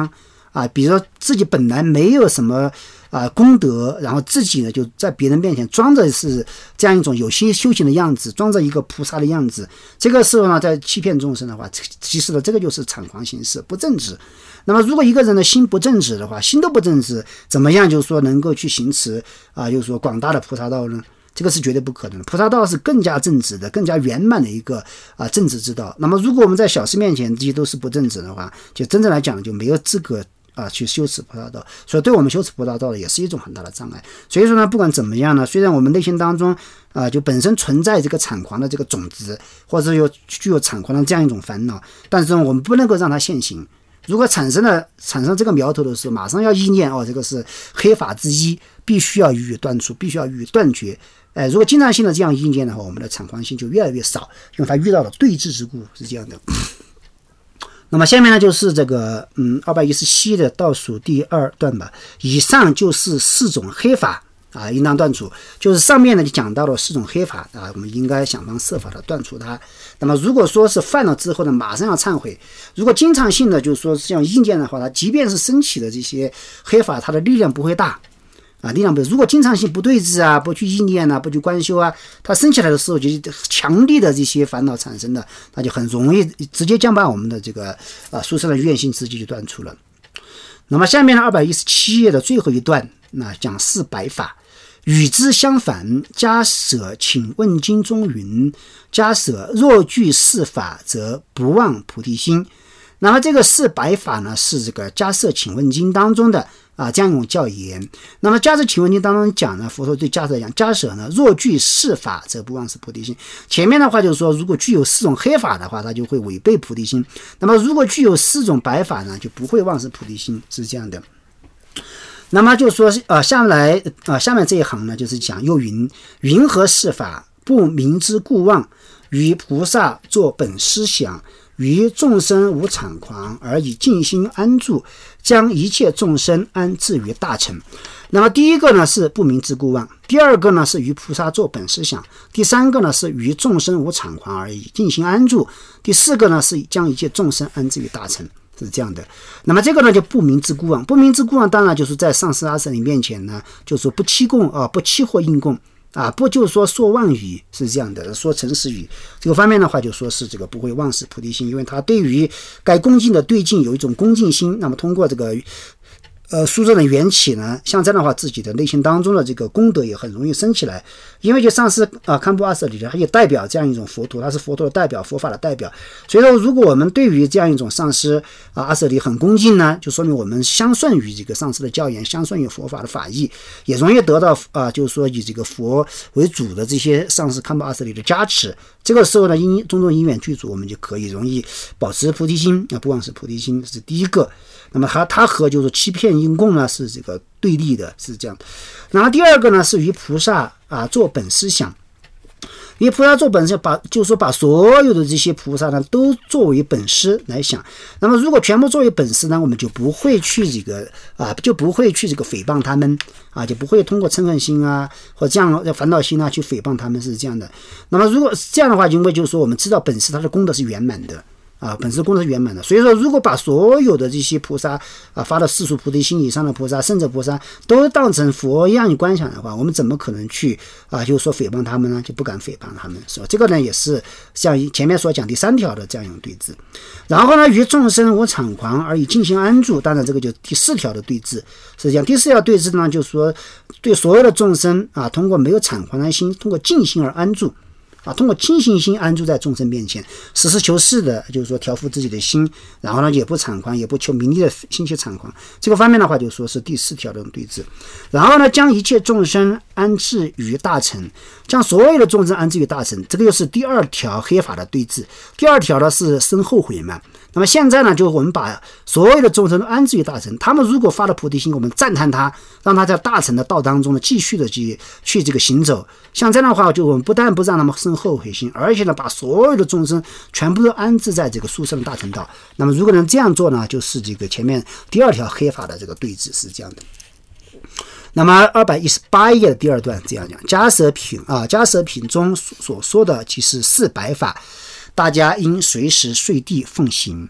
啊，比如说自己本来没有什么啊功德，然后自己呢就在别人面前装着是这样一种有心修行的样子，装着一个菩萨的样子，这个时候呢在欺骗众生的话，其实呢这个就是猖狂行事，不正直。那么如果一个人的心不正直的话，心都不正直，怎么样就是说能够去行持啊，就是说广大的菩萨道呢？这个是绝对不可能的。菩萨道是更加正直的、更加圆满的一个啊正直之道。那么如果我们在小事面前这些都是不正直的话，就真正来讲就没有资格啊去修持菩萨道，所以对我们修持菩萨道也是一种很大的障碍。所以说呢，不管怎么样呢，虽然我们内心当中啊就本身存在这个猖狂的这个种子，或者有具有猖狂的这样一种烦恼，但是我们不能够让它现行。如果产生了产生这个苗头的时候，马上要意念哦，这个是黑法之一，必须要予以断除，必须要予以断绝。哎，如果经常性的这样意念的话，我们的猖狂性就越来越少，因为它遇到了对治之故，是这样的。那么下面呢就是这个嗯二百一十七的倒数第二段吧。以上就是四种黑法啊，应当断除。就是上面呢就讲到了四种黑法啊，我们应该想方设法的断除它。那么如果说是犯了之后呢，马上要忏悔。如果经常性的就是说这样意念的话，它即便是升起的这些黑法，它的力量不会大。啊，力量不，如果经常性不对治啊，不去意念啊，不去观修啊，它升起来的时候，就强力的这些烦恼产生的，那就很容易直接将把我们的这个啊殊胜的愿心直接就断除了。那么下面呢，二百一十七页的最后一段，那讲四百法，与之相反。迦舍请问经中云：迦舍若具四法，则不忘菩提心。那么这个四百法呢，是这个迦舍请问经当中的啊这样一种教言。那么迦舍请问经当中讲呢，佛说对迦舍讲，迦舍呢若具四法，则不忘是菩提心。前面的话就是说，如果具有四种黑法的话，它就会违背菩提心。那么如果具有四种白法呢，就不会忘失菩提心，是这样的。那么就说啊，下来啊，下面这一行呢，就是讲又云：云何四法？不明之故忘，于菩萨作本师想。于众生无猖狂，而以静心安住，将一切众生安置于大乘。那么第一个呢是不明之故忘，第二个呢是于菩萨作本师想，第三个呢是于众生无猖狂而以静心安住，第四个呢是将一切众生安置于大乘，是这样的。那么这个呢就不明之故忘，不明之故忘当然就是在上师阿僧尼面前呢，就是说不欺供啊，不欺惑应供。啊，不就是说说妄语，是这样的，说诚实语。这个方面的话，就说是这个不会忘失菩提心，因为他对于该恭敬的对境有一种恭敬心。那么通过这个呃殊胜的缘起呢，像这样的话，自己的内心当中的这个功德也很容易升起来。因为就上师啊堪布阿舍里的，他也代表这样一种佛陀，他是佛陀的代表，佛法的代表。所以说，如果我们对于这样一种上师啊阿舍里很恭敬呢，就说明我们相顺于这个上师的教言，相顺于佛法的法义，也容易得到啊，就是说以这个佛为主的这些上师堪布阿舍里的加持。这个时候呢，因种种因缘具足，我们就可以容易保持菩提心啊，不忘失菩提心，是第一个。那么它它和就是欺骗应供呢是这个对立的，是这样。然后第二个呢是于菩萨啊做本师想，因为菩萨做本师把就是说把所有的这些菩萨呢都作为本师来想。那么如果全部作为本师呢，我们就不会去这个啊就不会去这个诽谤他们啊，就不会通过嗔恨心啊或这样烦恼心啊去诽谤他们，是这样的。那么如果这样的话，因为就是说我们知道本师他的功德是圆满的。啊，本师功德是圆满的，所以说，如果把所有的这些菩萨啊，发到世俗菩提心以上的菩萨、圣者菩萨，都当成佛一样观想的话，我们怎么可能去啊，就是说诽谤他们呢？就不敢诽谤他们，是吧？这个呢，也是像前面所讲第三条的这样一种对治。然后呢，于众生无猖狂而以静心安住，当然这个就第四条的对治。实际上，第四条对治呢，就是说对所有的众生啊，通过没有猖狂的心，通过静心而安住。啊，通过清醒心安住在众生面前，实事求是的，就是说调伏自己的心，然后呢也不猖狂，也不求名利的心去猖狂。这个方面的话，就说是第四条的对治。然后呢，将一切众生安置于大乘，将所有的众生安置于大乘，这个又是第二条黑法的对治。第二条呢是生后悔嘛。那么现在呢，就我们把所有的众生都安置于大乘，他们如果发了菩提心，我们赞叹他，让他在大乘的道当中呢继续的去去这个行走。像这样的话，就我们不但不让他们生后悔心，而且呢，把所有的众生全部都安置在这个殊胜的大乘道。那么如果能这样做呢，就是这个前面第二条黑法的这个对治是这样的。那么二百一十八页的第二段这样讲，迦舍品啊，迦舍品中所说的即是四百法。大家应随时随地奉行。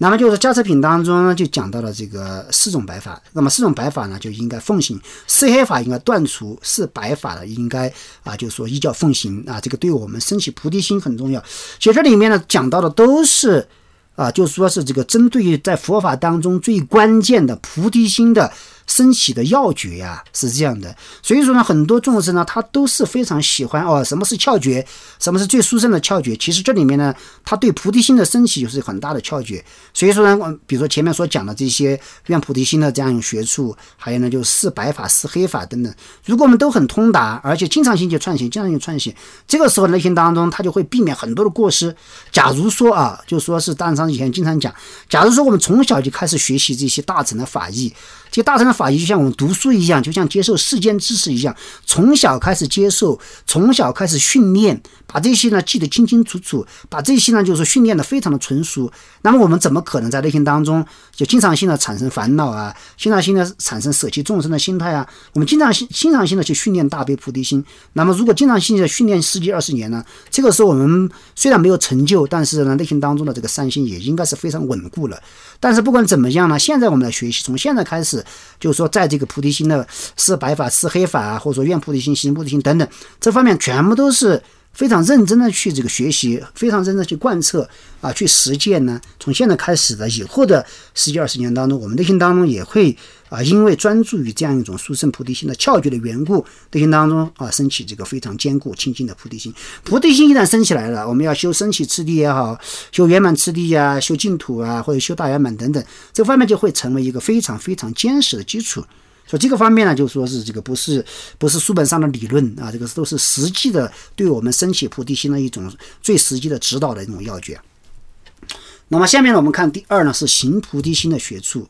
那么就是加持品当中呢，就讲到了这个四种白法。那么四种白法呢，就应该奉行；四黑法应该断除；四白法的应该啊，就是说依教奉行啊。这个对我们升起菩提心很重要。其实这里面呢讲到的都是啊，就是说是这个针对于在佛法当中最关键的菩提心的升起的要诀呀、啊，是这样的。所以说呢，很多众生呢，他都是非常喜欢哦，什么是窍诀，什么是最殊胜的窍诀。其实这里面呢，他对菩提心的升起就是很大的窍诀。所以说呢，比如说前面所讲的这些愿菩提心的这样一种学处，还有呢就是四白法、四黑法等等，如果我们都很通达，而且经常性就串行，经常性串行，这个时候内心当中他就会避免很多的过失。假如说啊，就说是大上以前经常讲，假如说我们从小就开始学习这些大乘的法义，这些大乘的法义就像我们读书一样，就像接受世间知识一样，从小开始接受，从小开始训练，把这些呢记得清清楚楚，把这些呢就是训练的非常的纯熟。那么我们怎么可能在内心当中就经常性的产生烦恼啊，经常性的产生舍弃众生的心态啊？我们经常性经常性的去训练大悲菩提心。那么如果经常性的训练十几二十年呢，这个时候我们虽然没有成就，但是呢内心当中的这个善心也应该是非常稳固了。但是不管怎么样呢，现在我们来学习，从现在开始，就是说在这个菩提心的四白法、四黑法啊，或者说愿菩提心、行菩提心等等这方面，全部都是非常认真的去这个学习，非常认真的去贯彻啊，去实践呢。从现在开始的以后的十几二十年当中，我们内心当中也会啊，因为专注于这样一种殊胜菩提心的窍诀的缘故，内心当中啊升起这个非常坚固清净的菩提心。菩提心一旦升起来了，我们要修升起次第也好，修圆满次第啊，修净土啊，或者修大圆满等等，这方面就会成为一个非常非常坚实的基础。所以这个方面呢，就说是这个不是不是书本上的理论啊，这个都是实际的对我们升起菩提心的一种最实际的指导的一种要诀。那么下面呢，我们看第二呢，是行菩提心的学处。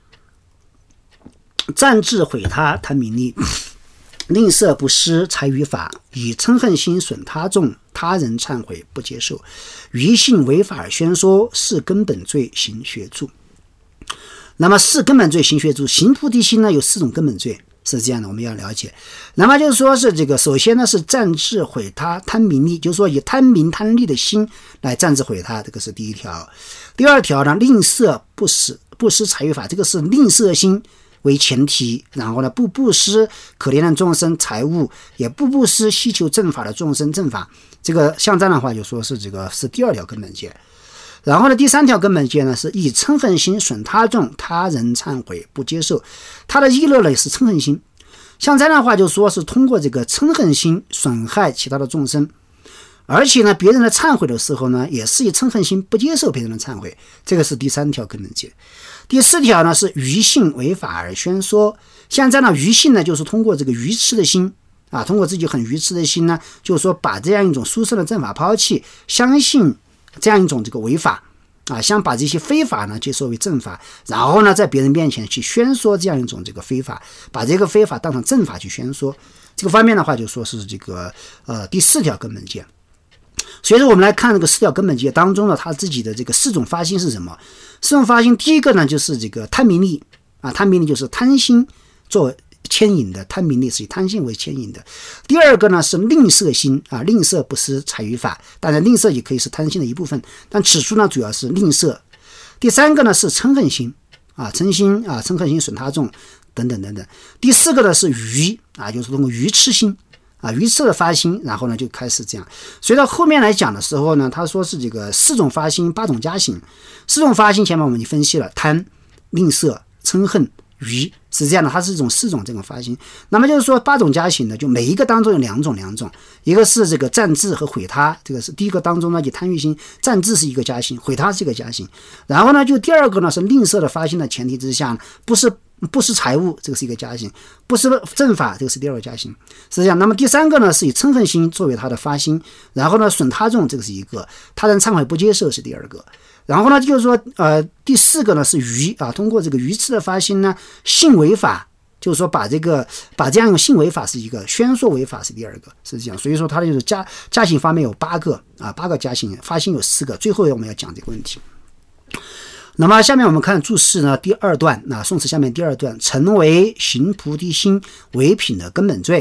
战智毁他贪名利，吝啬不施财与法，以嗔恨心损他众，他人忏悔不接受，于信违法而宣说，是根本罪行学处。那么四根本罪行学处，行菩提心呢有四种根本罪，是这样的，我们要了解。那么就是说是这个，首先呢是战智毁他贪名利，就是说以贪名贪利的心来战智毁他，这个是第一条。第二条呢，吝啬不施不施财与法，这个是吝啬心为前提，然后呢不布施可怜的众生财物，也不布施希求正法的众生正法，这个像这样的话就说是这个是第二条根本戒。然后呢，第三条根本戒呢，是以嗔恨心损他众，他人忏悔不接受。他的议乐呢，也是嗔恨心。像这样的话，就说是通过这个嗔恨心损害其他的众生，而且呢，别人的忏悔的时候呢，也是以嗔恨心不接受别人的忏悔。这个是第三条根本戒。第四条呢，是于信违法而宣说。像这样的于信呢，就是通过这个愚痴的心啊，通过自己很愚痴的心呢，就是说把这样一种殊胜的正法抛弃，相信这样一种这个违法啊，想把这些非法呢接受为正法，然后呢在别人面前去宣说这样一种这个非法，把这个非法当成正法去宣说。这个方面的话，就说是这个呃第四条根本戒。所以说我们来看这个四条根本戒当中呢，他自己的这个四种发心是什么？四种发心，第一个呢就是这个贪名利啊，贪名利就是贪心做牵引的，贪名利是以贪心为牵引的。第二个呢是吝啬心啊，吝啬不施财与法，当然吝啬也可以是贪心的一部分，但此处呢主要是吝啬。第三个呢是嗔恨心啊，嗔心啊，嗔恨心损他众等等等等。第四个呢是愚啊，就是通过愚痴心啊，愚痴的发心，然后呢就开始这样。所以到后面来讲的时候呢，他说是这个四种发心，八种加行。四种发心前面我们已经分析了，贪、吝啬、嗔恨、愚，是这样的，它是一种四种这种发心。那么就是说八种加行呢，就每一个当中有两种两种，一个是这个战智和毁他，这个是第一个当中呢就贪欲心，战智是一个加行，毁他是一个加行。然后呢就第二个呢是吝啬的发心的前提之下，不是不施财物，这个是一个加行；不施正法，这个是第二个加行，是这样。那么第三个呢，是以嗔恨心作为他的发心，然后呢，损他众，这个是一个；他人忏悔不接受是第二个。然后呢，就是说，呃，第四个呢是愚啊，通过这个愚痴的发心呢，信违法，就是说把这个把这样一种信违法是一个，宣说违法是第二个，是这样。所以说，他的就是加加行方面有八个啊，八个加行，发心有四个。最后我们要讲这个问题。那么下面我们看注释呢，第二段啊，宋词下面第二段，成为行菩提心为品的根本罪，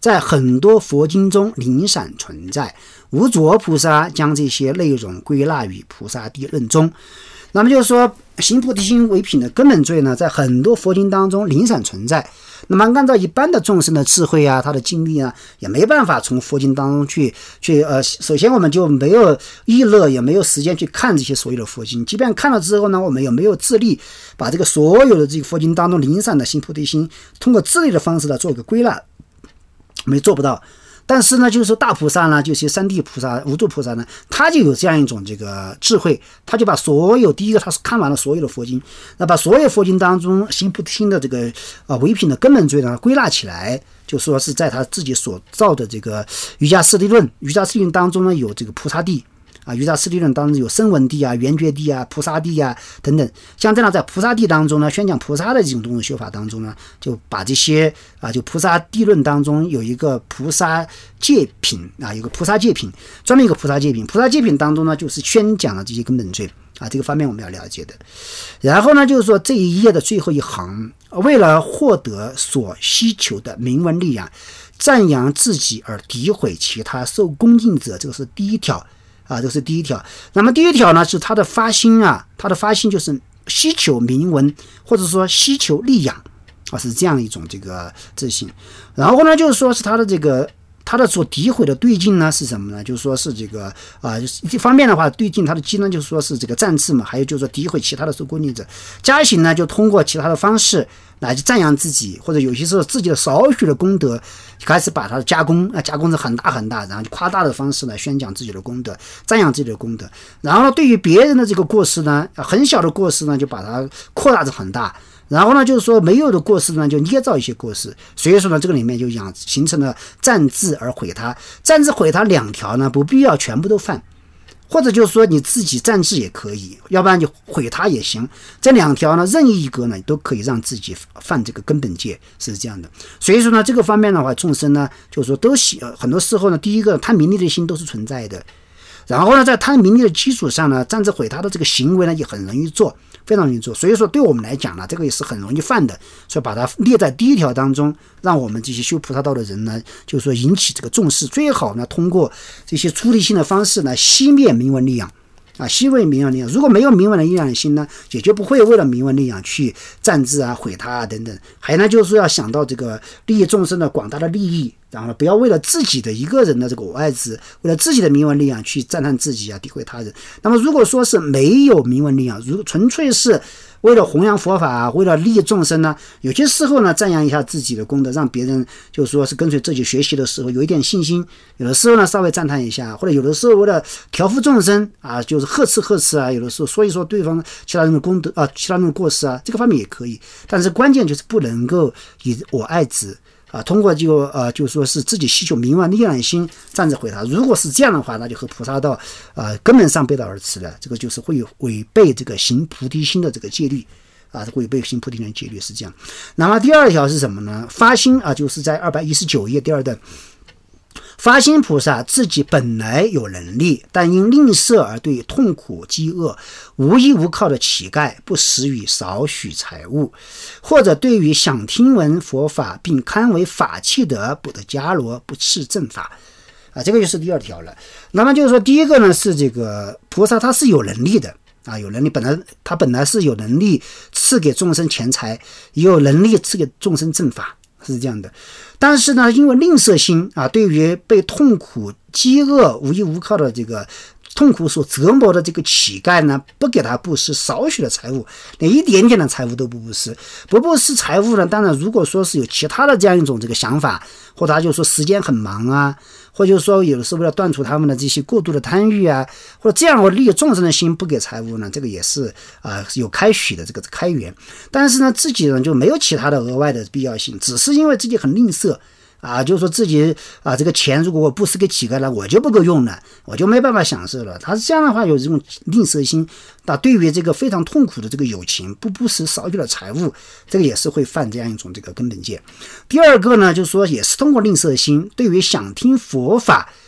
在很多佛经中零散存在。无着菩萨将这些内容归纳于菩萨地论中。那么就是说，行菩提心为品的根本罪呢，在很多佛经当中零散存在。那么按照一般的众生的智慧啊，他的经历啊，也没办法从佛经当中去去呃，首先我们就没有意乐，也没有时间去看这些所有的佛经。即便看了之后呢，我们也没有智力把这个所有的这个佛经当中零散的行菩提心，通过智力的方式来做一个归纳，我们做不到。但是呢，就是大菩萨呢，就是三地菩萨、无著菩萨呢，他就有这样一种这个智慧，他就把所有第一个他是看完了所有的佛经，那把所有佛经当中行菩提心的这个啊唯品的根本罪呢归纳起来，就说是在他自己所造的这个瑜伽师地论，瑜伽师地论当中呢有这个菩萨地。啊，瑜伽师地论当中有声闻地啊、圆觉地啊、菩萨地啊等等，像这样在菩萨地当中呢，宣讲菩萨的这种东西修法当中呢，就把这些啊，就菩萨地论当中有一个菩萨戒品啊，有个菩萨戒品，专门一个菩萨戒品，菩萨戒品当中呢，就是宣讲了这些根本罪啊，这个方面我们要了解的。然后呢，就是说这一页的最后一行，为了获得所需求的名闻利养，赞扬自己而诋毁其他受恭敬者，这个是第一条。啊，这是第一条。那么第一条呢，是他的发心啊，他的发心就是希求名闻，或者说希求利养啊，是这样一种这个自信。然后呢，就是说是他的这个他的所诋毁的对境呢是什么呢？就是说是这个啊，一方面的话，对境他的机呢，就是说是这个赞次嘛，还有就是说诋毁其他的受恭敬者。加行呢，就通过其他的方式来赞扬自己，或者有些时候自己的少许的功德，开始把它加工啊，加工是很大很大，然后夸大的方式来宣讲自己的功德，赞扬自己的功德。然后呢，对于别人的这个过失呢，很小的过失呢，就把它扩大成很大。然后呢，就是说没有的过失呢，就捏造一些过失。所以说呢，这个里面就养形成了赞字而毁他，赞字毁他两条呢，不必要全部都犯。或者就是说你自己赞字也可以，要不然就毁他也行。这两条呢，任意一个呢，都可以让自己犯这个根本戒，是这样的。所以说呢，这个方面的话，众生呢，就是说都喜，很多时候呢，第一个贪名利的心都是存在的。然后呢，在贪名利的基础上呢，赞字毁他的这个行为呢，也很容易做，非常容易做。所以说，对我们来讲呢，这个也是很容易犯的，所以把它列在第一条当中，让我们这些修菩萨道的人呢，就是说引起这个重视，最好呢，通过这些出离心的方式呢，熄灭名闻利养。啊，希为名闻利养，如果没有名闻的利养的心呢，也就不会为了名闻利养去赞字啊、毁他啊等等。还呢，就是说要想到这个利益众生的广大的利益，然后不要为了自己的一个人的这个我爱子，为了自己的名闻利养去赞叹自己啊、诋毁他人。那么如果说是没有名闻利养，如果纯粹是为了弘扬佛法，为了利益众生呢，有些时候呢，赞扬一下自己的功德，让别人就是说是跟随自己学习的时候有一点信心；有的时候呢，稍微赞叹一下，或者有的时候为了调伏众生啊，就是呵斥呵斥啊，有的时候说一说对方其他人的功德啊，其他人的过失啊，这个方面也可以。但是关键就是不能够以我爱子啊，通过就呃，就说是自己希求名闻利养心，暂时毁他。如果是这样的话，那就和菩萨道呃根本上背道而驰了。这个就是会有违背这个行菩提心的这个戒律啊，违背行菩提心的戒律是这样。那么第二条是什么呢？发心啊，就是在二百一十九页第二段。发心菩萨自己本来有能力，但因吝啬而对痛苦、饥饿、无依无靠的乞丐不施予少许财物，或者对于想听闻佛法并堪为法器的不得伽罗不赐正法啊，这个就是第二条了。那么就是说，第一个呢是这个菩萨他是有能力的啊，有能力，本来他本来是有能力赐给众生钱财，也有能力赐给众生正法。是这样的，但是呢，因为吝啬心啊，对于被痛苦、饥饿、无依无靠的这个痛苦所折磨的这个乞丐呢，不给他布施少许的财物，连一点点的财物都不布施。不布施财物呢，当然如果说是有其他的这样一种这个想法，或者他就说时间很忙啊，或者就是说有的时候为了断除他们的这些过度的贪欲啊，或者这样或利益众生的心不给财物呢，这个也是啊、呃、有开许的这个开源。但是呢，自己呢就没有其他的额外的必要性，只是因为自己很吝啬。啊，就是说自己啊，这个钱如果我不是给乞丐了，我就不够用了，我就没办法享受了。他是这样的话，有这种吝啬心，那对于这个非常痛苦的这个友情，不布施少许的财物，这个也是会犯这样一种这个根本戒。第二个呢，就是说也是通过吝啬心，对于想听佛法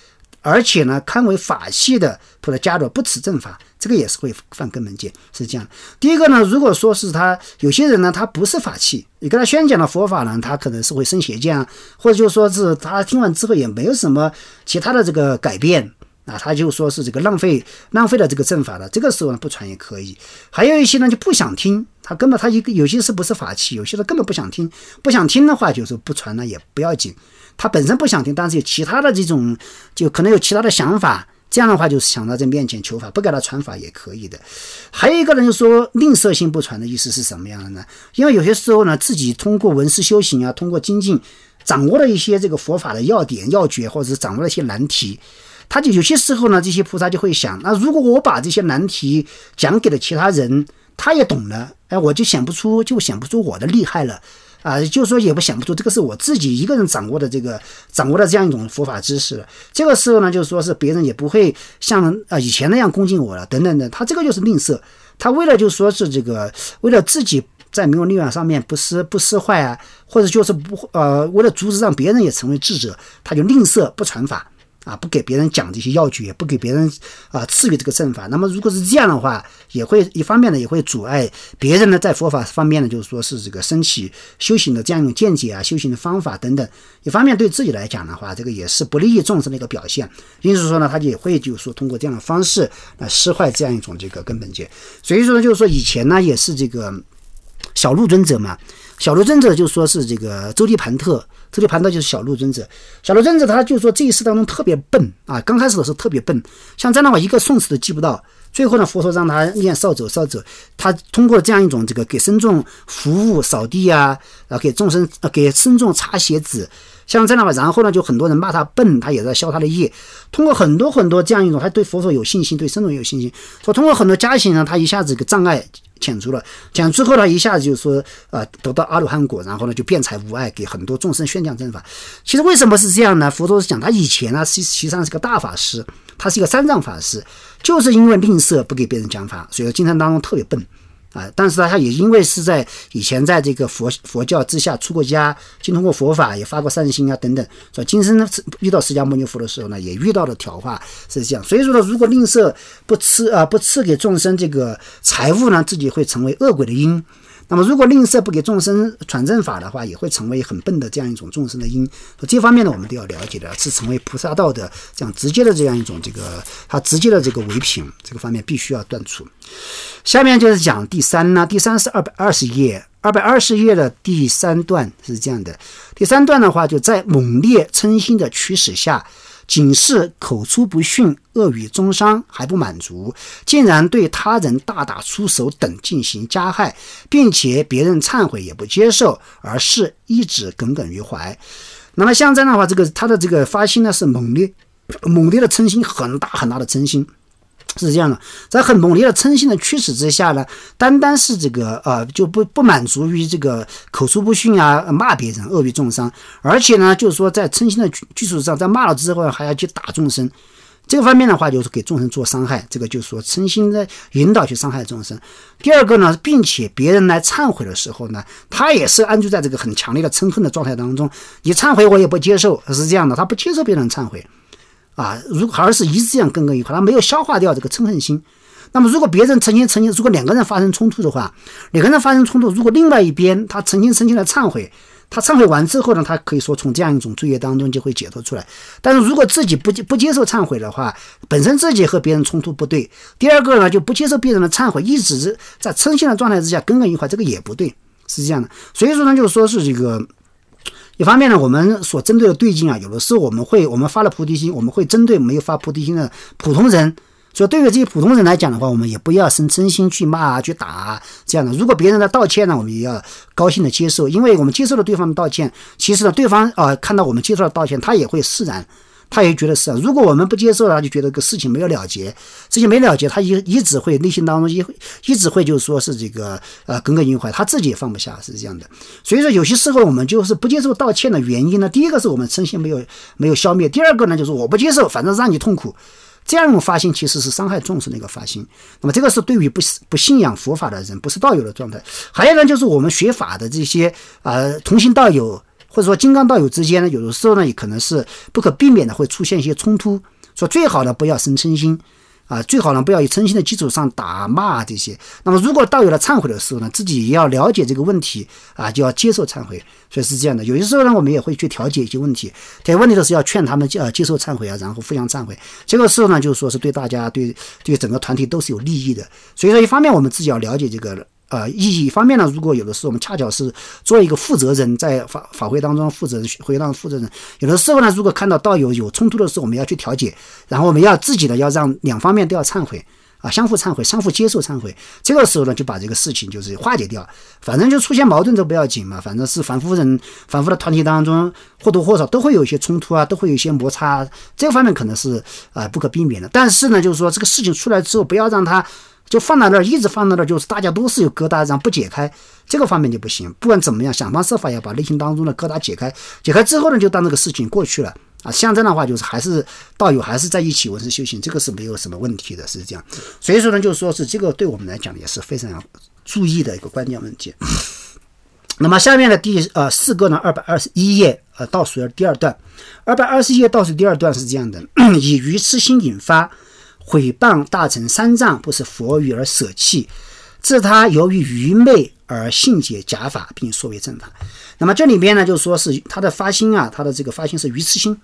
而且呢堪为法器的菩萨加入不持正法，这个也是会犯根本戒，是这样。第一个呢，如果说是他有些人呢，他不是法器，你跟他宣讲的佛法呢，他可能是会生邪见啊，或者就说是他听完之后也没有什么其他的这个改变啊，他就说是这个浪费浪费了这个正法了，这个时候呢不传也可以。还有一些呢就不想听，他根本他一个有些是不是法器，有些人根本不想听，不想听的话就是不传呢也不要紧，他本身不想听，但是有其他的这种就可能有其他的想法，这样的话就是想到这面前求法，不给他传法也可以的。还有一个人就说吝啬性不传的意思是什么样的呢？因为有些时候呢自己通过闻思修行啊，通过精进掌握了一些这个佛法的要点要诀，或者是掌握了一些难题，他就有些时候呢这些菩萨就会想，那如果我把这些难题讲给了其他人，他也懂了，哎，我就显不出就显不出我的厉害了啊，就是说也不显不出这个是我自己一个人掌握的这个掌握的这样一种佛法知识了。这个时候呢，就是说是别人也不会像啊以前那样恭敬我了，等等的。他这个就是吝啬，他为了就说是这个为了自己在名闻利养上面不失不失坏啊，或者就是不呃为了阻止让别人也成为智者，他就吝啬不传法。啊，不给别人讲这些要诀，不给别人啊赐予这个正法。那么如果是这样的话，也会一方面呢，也会阻碍别人呢在佛法方面呢，就是说是这个升起修行的这样一种见解啊，修行的方法等等。一方面对自己来讲的话，这个也是不利于众生的一个表现。因此说呢，他也会就是说通过这样的方式来失坏这样一种这个根本戒。所以说呢，就是说以前呢也是这个小鹿尊者嘛。小鹿尊者就说是这个周地盘特，周地盘特就是小鹿尊者。小鹿尊者他就说这一世当中特别笨啊，刚开始的时候特别笨，像这样的话一个宋词都记不到。最后呢，佛陀让他念扫帚，扫帚，他通过这样一种这个给僧众服务、扫地啊，然后给众生、呃、给僧众擦鞋子，像这样的话，然后呢，就很多人骂他笨，他也在消他的业。通过很多很多这样一种，他对佛陀有信心，对僧众有信心，说通过很多加行呢，他一下子这个障碍遣除了，遣除后呢，一下子就说呃得到阿罗汉果，然后呢就辩才无碍，给很多众生宣讲正法。其实为什么是这样呢？佛陀是讲他以前呢，实际上是个大法师，他是一个三藏法师，就是因为吝啬不给别人讲法，所以经常当中特别笨。啊，但是他也因为是在以前在这个佛佛教之下出过家，精通过佛法，也发过善心啊等等，所以今生遇到释迦牟尼佛的时候呢，也遇到了挑化，是这样。所以说呢，如果吝啬不赐啊不赐给众生这个财物呢，自己会成为恶鬼的因。那么如果吝啬不给众生传正法的话，也会成为很笨的这样一种众生的因。这方面呢，我们都要了解的，是成为菩萨道的这样直接的这样一种这个他直接的这个唯品，这个方面必须要断除。下面就是讲第三呢，第三是二百二十页，二百二十页的第三段是这样的。第三段的话，就在猛烈嗔心的驱使下，仅是口出不逊，恶语中伤还不满足，竟然对他人大打出手等进行加害，并且别人忏悔也不接受，而是一直耿耿于怀。那么像这样的话，这个他的这个发心呢是猛烈猛烈的嗔心，很大很大的嗔心。是这样的，在很猛烈的嗔心的驱使之下呢，单单是这个呃就不不满足于这个口出不逊啊，骂别人恶语重伤，而且呢就是说在嗔心的基础上，在骂了之后还要去打众生，这个方面的话就是给众生做伤害，这个就是说嗔心的引导去伤害众生。第二个呢，并且别人来忏悔的时候呢，他也是安住在这个很强烈的嗔恨的状态当中，你忏悔我也不接受，是这样的，他不接受别人忏悔啊，如果而是一直这样耿耿于怀，他没有消化掉这个嗔恨心。那么如果别人诚心诚心，如果两个人发生冲突的话，两个人发生冲突，如果另外一边他诚心诚心的忏悔，他忏悔完之后呢，他可以说从这样一种罪业当中就会解脱出来。但是如果自己不不接受忏悔的话，本身自己和别人冲突不对，第二个呢就不接受别人的忏悔，一直在嗔心的状态之下耿耿于怀，这个也不对，是这样的。所以说呢，就是说是这个一方面呢，我们所针对的对境啊，有的时候我们会我们发了菩提心，我们会针对没有发菩提心的普通人。所以对于这些普通人来讲的话，我们也不要生嗔心去骂啊去打啊这样的。如果别人的道歉呢，我们也要高兴的接受，因为我们接受了对方的道歉，其实呢对方啊、呃、看到我们接受了道歉，他也会释然，他也觉得是啊。如果我们不接受了，他就觉得这个事情没有了结，事情没了结，他一一直会内心当中一一直会就是说是这个呃耿耿于怀，他自己也放不下，是这样的。所以说有些时候我们就是不接受道歉的原因呢，第一个是我们嗔心没有没有消灭，第二个呢就是我不接受，反正让你痛苦。这样一种发心其实是伤害众生的一个发心，那么这个是对于不不信仰佛法的人，不是道友的状态。还有呢，就是我们学法的这些呃同行道友或者说金刚道友之间呢，有的时候呢也可能是不可避免的会出现一些冲突。 说最好呢不要生嗔心啊，最好呢不要以嗔心的基础上打骂这些。那么如果到有了忏悔的时候呢，自己也要了解这个问题啊，就要接受忏悔。所以是这样的，有些时候呢我们也会去调解一些问题，解决问题的时候要劝他们呃接受忏悔啊，然后互相忏悔。这个时候呢就是说是对大家对对整个团体都是有利益的。所以说一方面我们自己要了解这个呃，意义一方面呢，如果有的时候我们恰巧是做一个负责人，在法法会当中负责人，会当负责人，有的时候呢，如果看到道友有冲突的时候，我们要去调解，然后我们要自己呢，要让两方面都要忏悔啊，相互忏悔，相互接受忏悔，这个时候呢，就把这个事情就是化解掉。反正就出现矛盾都不要紧嘛，反正是反复人反复的团体当中或多或少都会有一些冲突啊，都会有一些摩擦，这个方面可能是啊、呃、不可避免的。但是呢，就是说这个事情出来之后，不要让它就放在那儿，一直放在那儿，就是大家都是有疙瘩，然后不解开，这个方面就不行。不管怎么样，想方设法要把内心当中的疙瘩解开。解开之后呢，就当这个事情过去了啊。像这样的话，就是还是道友还是在一起闻声修行，这个是没有什么问题的，是这样。所以说呢，就是说是这个对我们来讲也是非常要注意的一个关键问题。那么下面的第呃四个呢，二百二十一页呃倒数的第二段，二百二十一页倒数第二段是这样的：以愚痴心引发。毁谤大乘三藏不是佛语而舍弃，自他由于愚昧而信解假法，并说为正法。那么这里边呢，就说是他的发心啊，他的这个发心是愚痴心。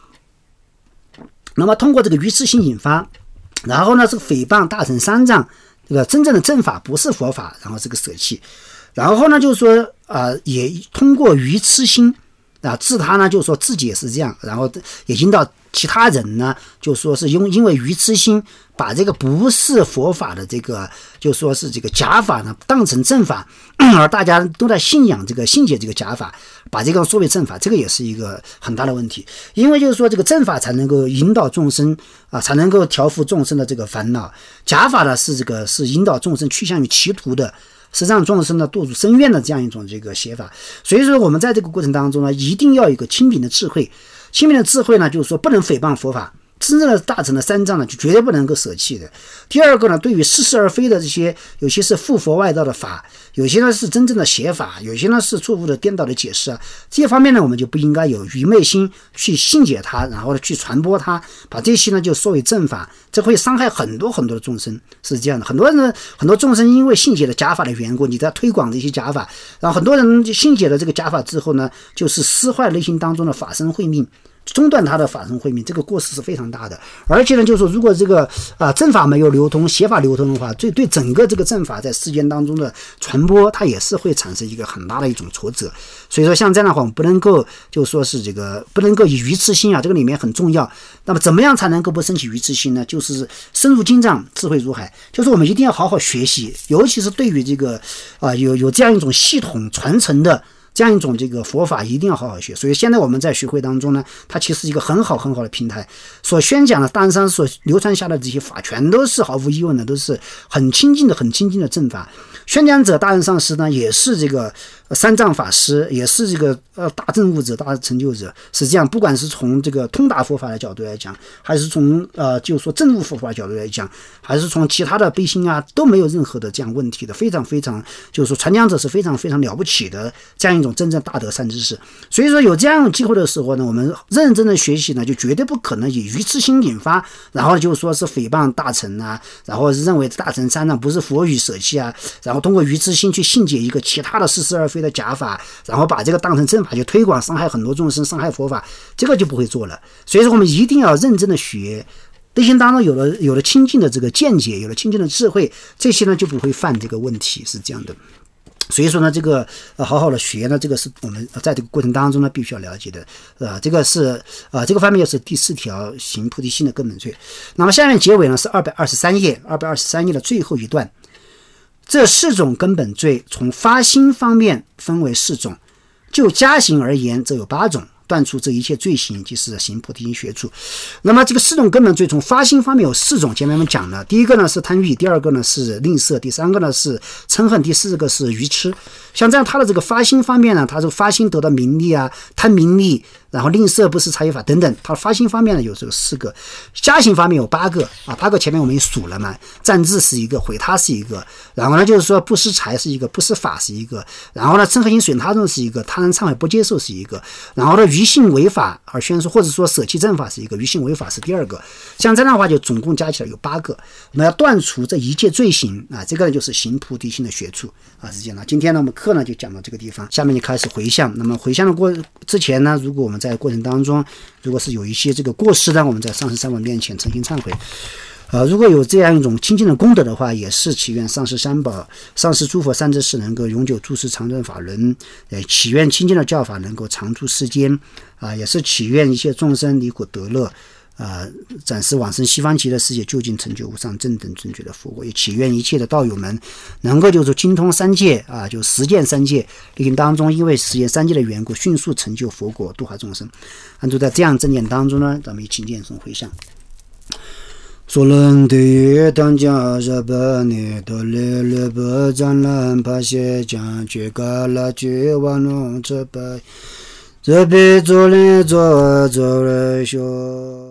那么通过这个愚痴心引发，然后呢是诽谤大乘三藏，这个真正的正法不是佛法，然后这个舍弃。然后呢就是说啊、呃，也通过愚痴心啊，自他呢就说自己也是这样，然后也引导其他人呢，就说是因因为愚痴心，把这个不是佛法的这个，就说是这个假法呢，当成正法，而大家都在信仰这个信解这个假法，把这个说为正法，这个也是一个很大的问题。因为就是说这个正法才能够引导众生啊，才能够调伏众生的这个烦恼，假法呢是这个是引导众生趋向于歧途的。是让众生呢堕入深渊的这样一种这个写法。所以说我们在这个过程当中呢，一定要有一个清明的智慧。清明的智慧呢，就是说不能诽谤佛法，真正的大乘的三藏呢，就绝对不能够舍弃的。第二个呢，对于似是而非的这些，有些是附佛外道的法，有些呢是真正的邪法，有些呢是错误的颠倒的解释啊。这些方面呢，我们就不应该有愚昧心去信解它，然后呢去传播它，把这些呢就说为正法，这会伤害很多很多的众生。是这样的，很多人呢，很多众生因为信解了假法的缘故，你在推广这些假法，然后很多人信解了这个假法之后呢，就是撕坏内心当中的法身慧命。中断他的法身慧命，这个过失是非常大的。而且呢，就是说，如果这个啊、呃、正法没有流通，邪法流通的话，对对整个这个正法在世间当中的传播，它也是会产生一个很大的一种挫折。所以说，像这样的话，我们不能够就说是这个不能够以愚痴心啊，这个里面很重要。那么怎么样才能够不升起愚痴心呢？就是深入经藏，智慧如海。就是我们一定要好好学习，尤其是对于这个啊、呃、有有这样一种系统传承的。这样一种这个佛法一定要好好学，所以现在我们在学会当中呢，它其实是一个很好很好的平台，所宣讲的大乘上所流传下的这些法，全都是毫无疑问的，都是很亲近的、很亲近的正法。宣讲者大乘上师呢，也是这个三藏法师，也是这个呃大证悟者、大成就者，是这样。不管是从这个通达佛法的角度来讲，还是从呃就是说证悟佛法的角度来讲，还是从其他的悲心啊，都没有任何的这样问题的，非常非常就是说传讲者是非常非常了不起的这样一种真正大德善知识。所以说有这样的机会的时候呢，我们认真的学习呢，就绝对不可能以愚痴心引发，然后就说是诽谤大乘啊，然后认为大乘三藏不是佛语舍弃啊，然后通过愚痴心去信解一个其他的似是而非的假法，然后把这个当成正法去推广，伤害很多众生，伤害佛法，这个就不会做了。所以说我们一定要认真的学，内心当中有了有了清净的这个见解，有了清净的智慧，这些呢就不会犯这个问题，是这样的。所以说呢，这个呃好好的学呢，这个是我们在这个过程当中呢必须要了解的，呃，这个是呃这个方面又是第四条行菩提心的根本罪。那么下面结尾呢是二百二十三页，二百二十三页的最后一段。这四种根本罪从发心方面分为四种，就加行而言则有八种，断除这一切罪行即是行菩提心学处。那么这个四种根本罪从发心方面有四种，前面我们讲了，第一个呢是贪欲，第二个呢是吝啬，第三个呢是嗔恨，第四个是愚痴。像这样他的这个发心方面呢，他这个发心得到名利啊，贪名利，然后吝啬不是差异法等等，他发心方面呢有这个四个，加行方面有八个啊，八个前面我们也数了嘛，占智是一个，毁他是一个，然后呢就是说不施财是一个，不施法是一个，然后呢嗔恨心损他众是一个，他人忏悔不接受是一个，然后呢愚于性违法而宣说，或者说舍弃正法是一个，于性违法是第二个。像这样的话，就总共加起来有八个。我们要断除这一切罪行啊，这个呢就是行菩提心的学处啊，是这样的。今天呢，我们课呢就讲到这个地方，下面就开始回向。那么回向的过之前呢，如果我们在过程当中，如果是有一些这个过失呢，我们在上师三宝面前诚心忏悔。呃，如果有这样一种清净的功德的话，也是祈愿上师三宝、上师诸佛三知识能够永久住持常转法轮，呃，祈愿清净的教法能够常住世间，啊、呃，也是祈愿一切众生离苦得乐，啊、呃，暂时往生西方极乐世界，究竟成就无上正等正觉的佛果。也祈愿一切的道友们能够就是精通三界啊、呃，就实践三界，历经当中因为实践三界的缘故，迅速成就佛果，度化众生。安住在这样正念当中呢，咱们一起念诵回向。索伦的当家日本呢，多来日本展览拍摄将绝嘎拉绝瓦弄这白，这辈做人做做人修。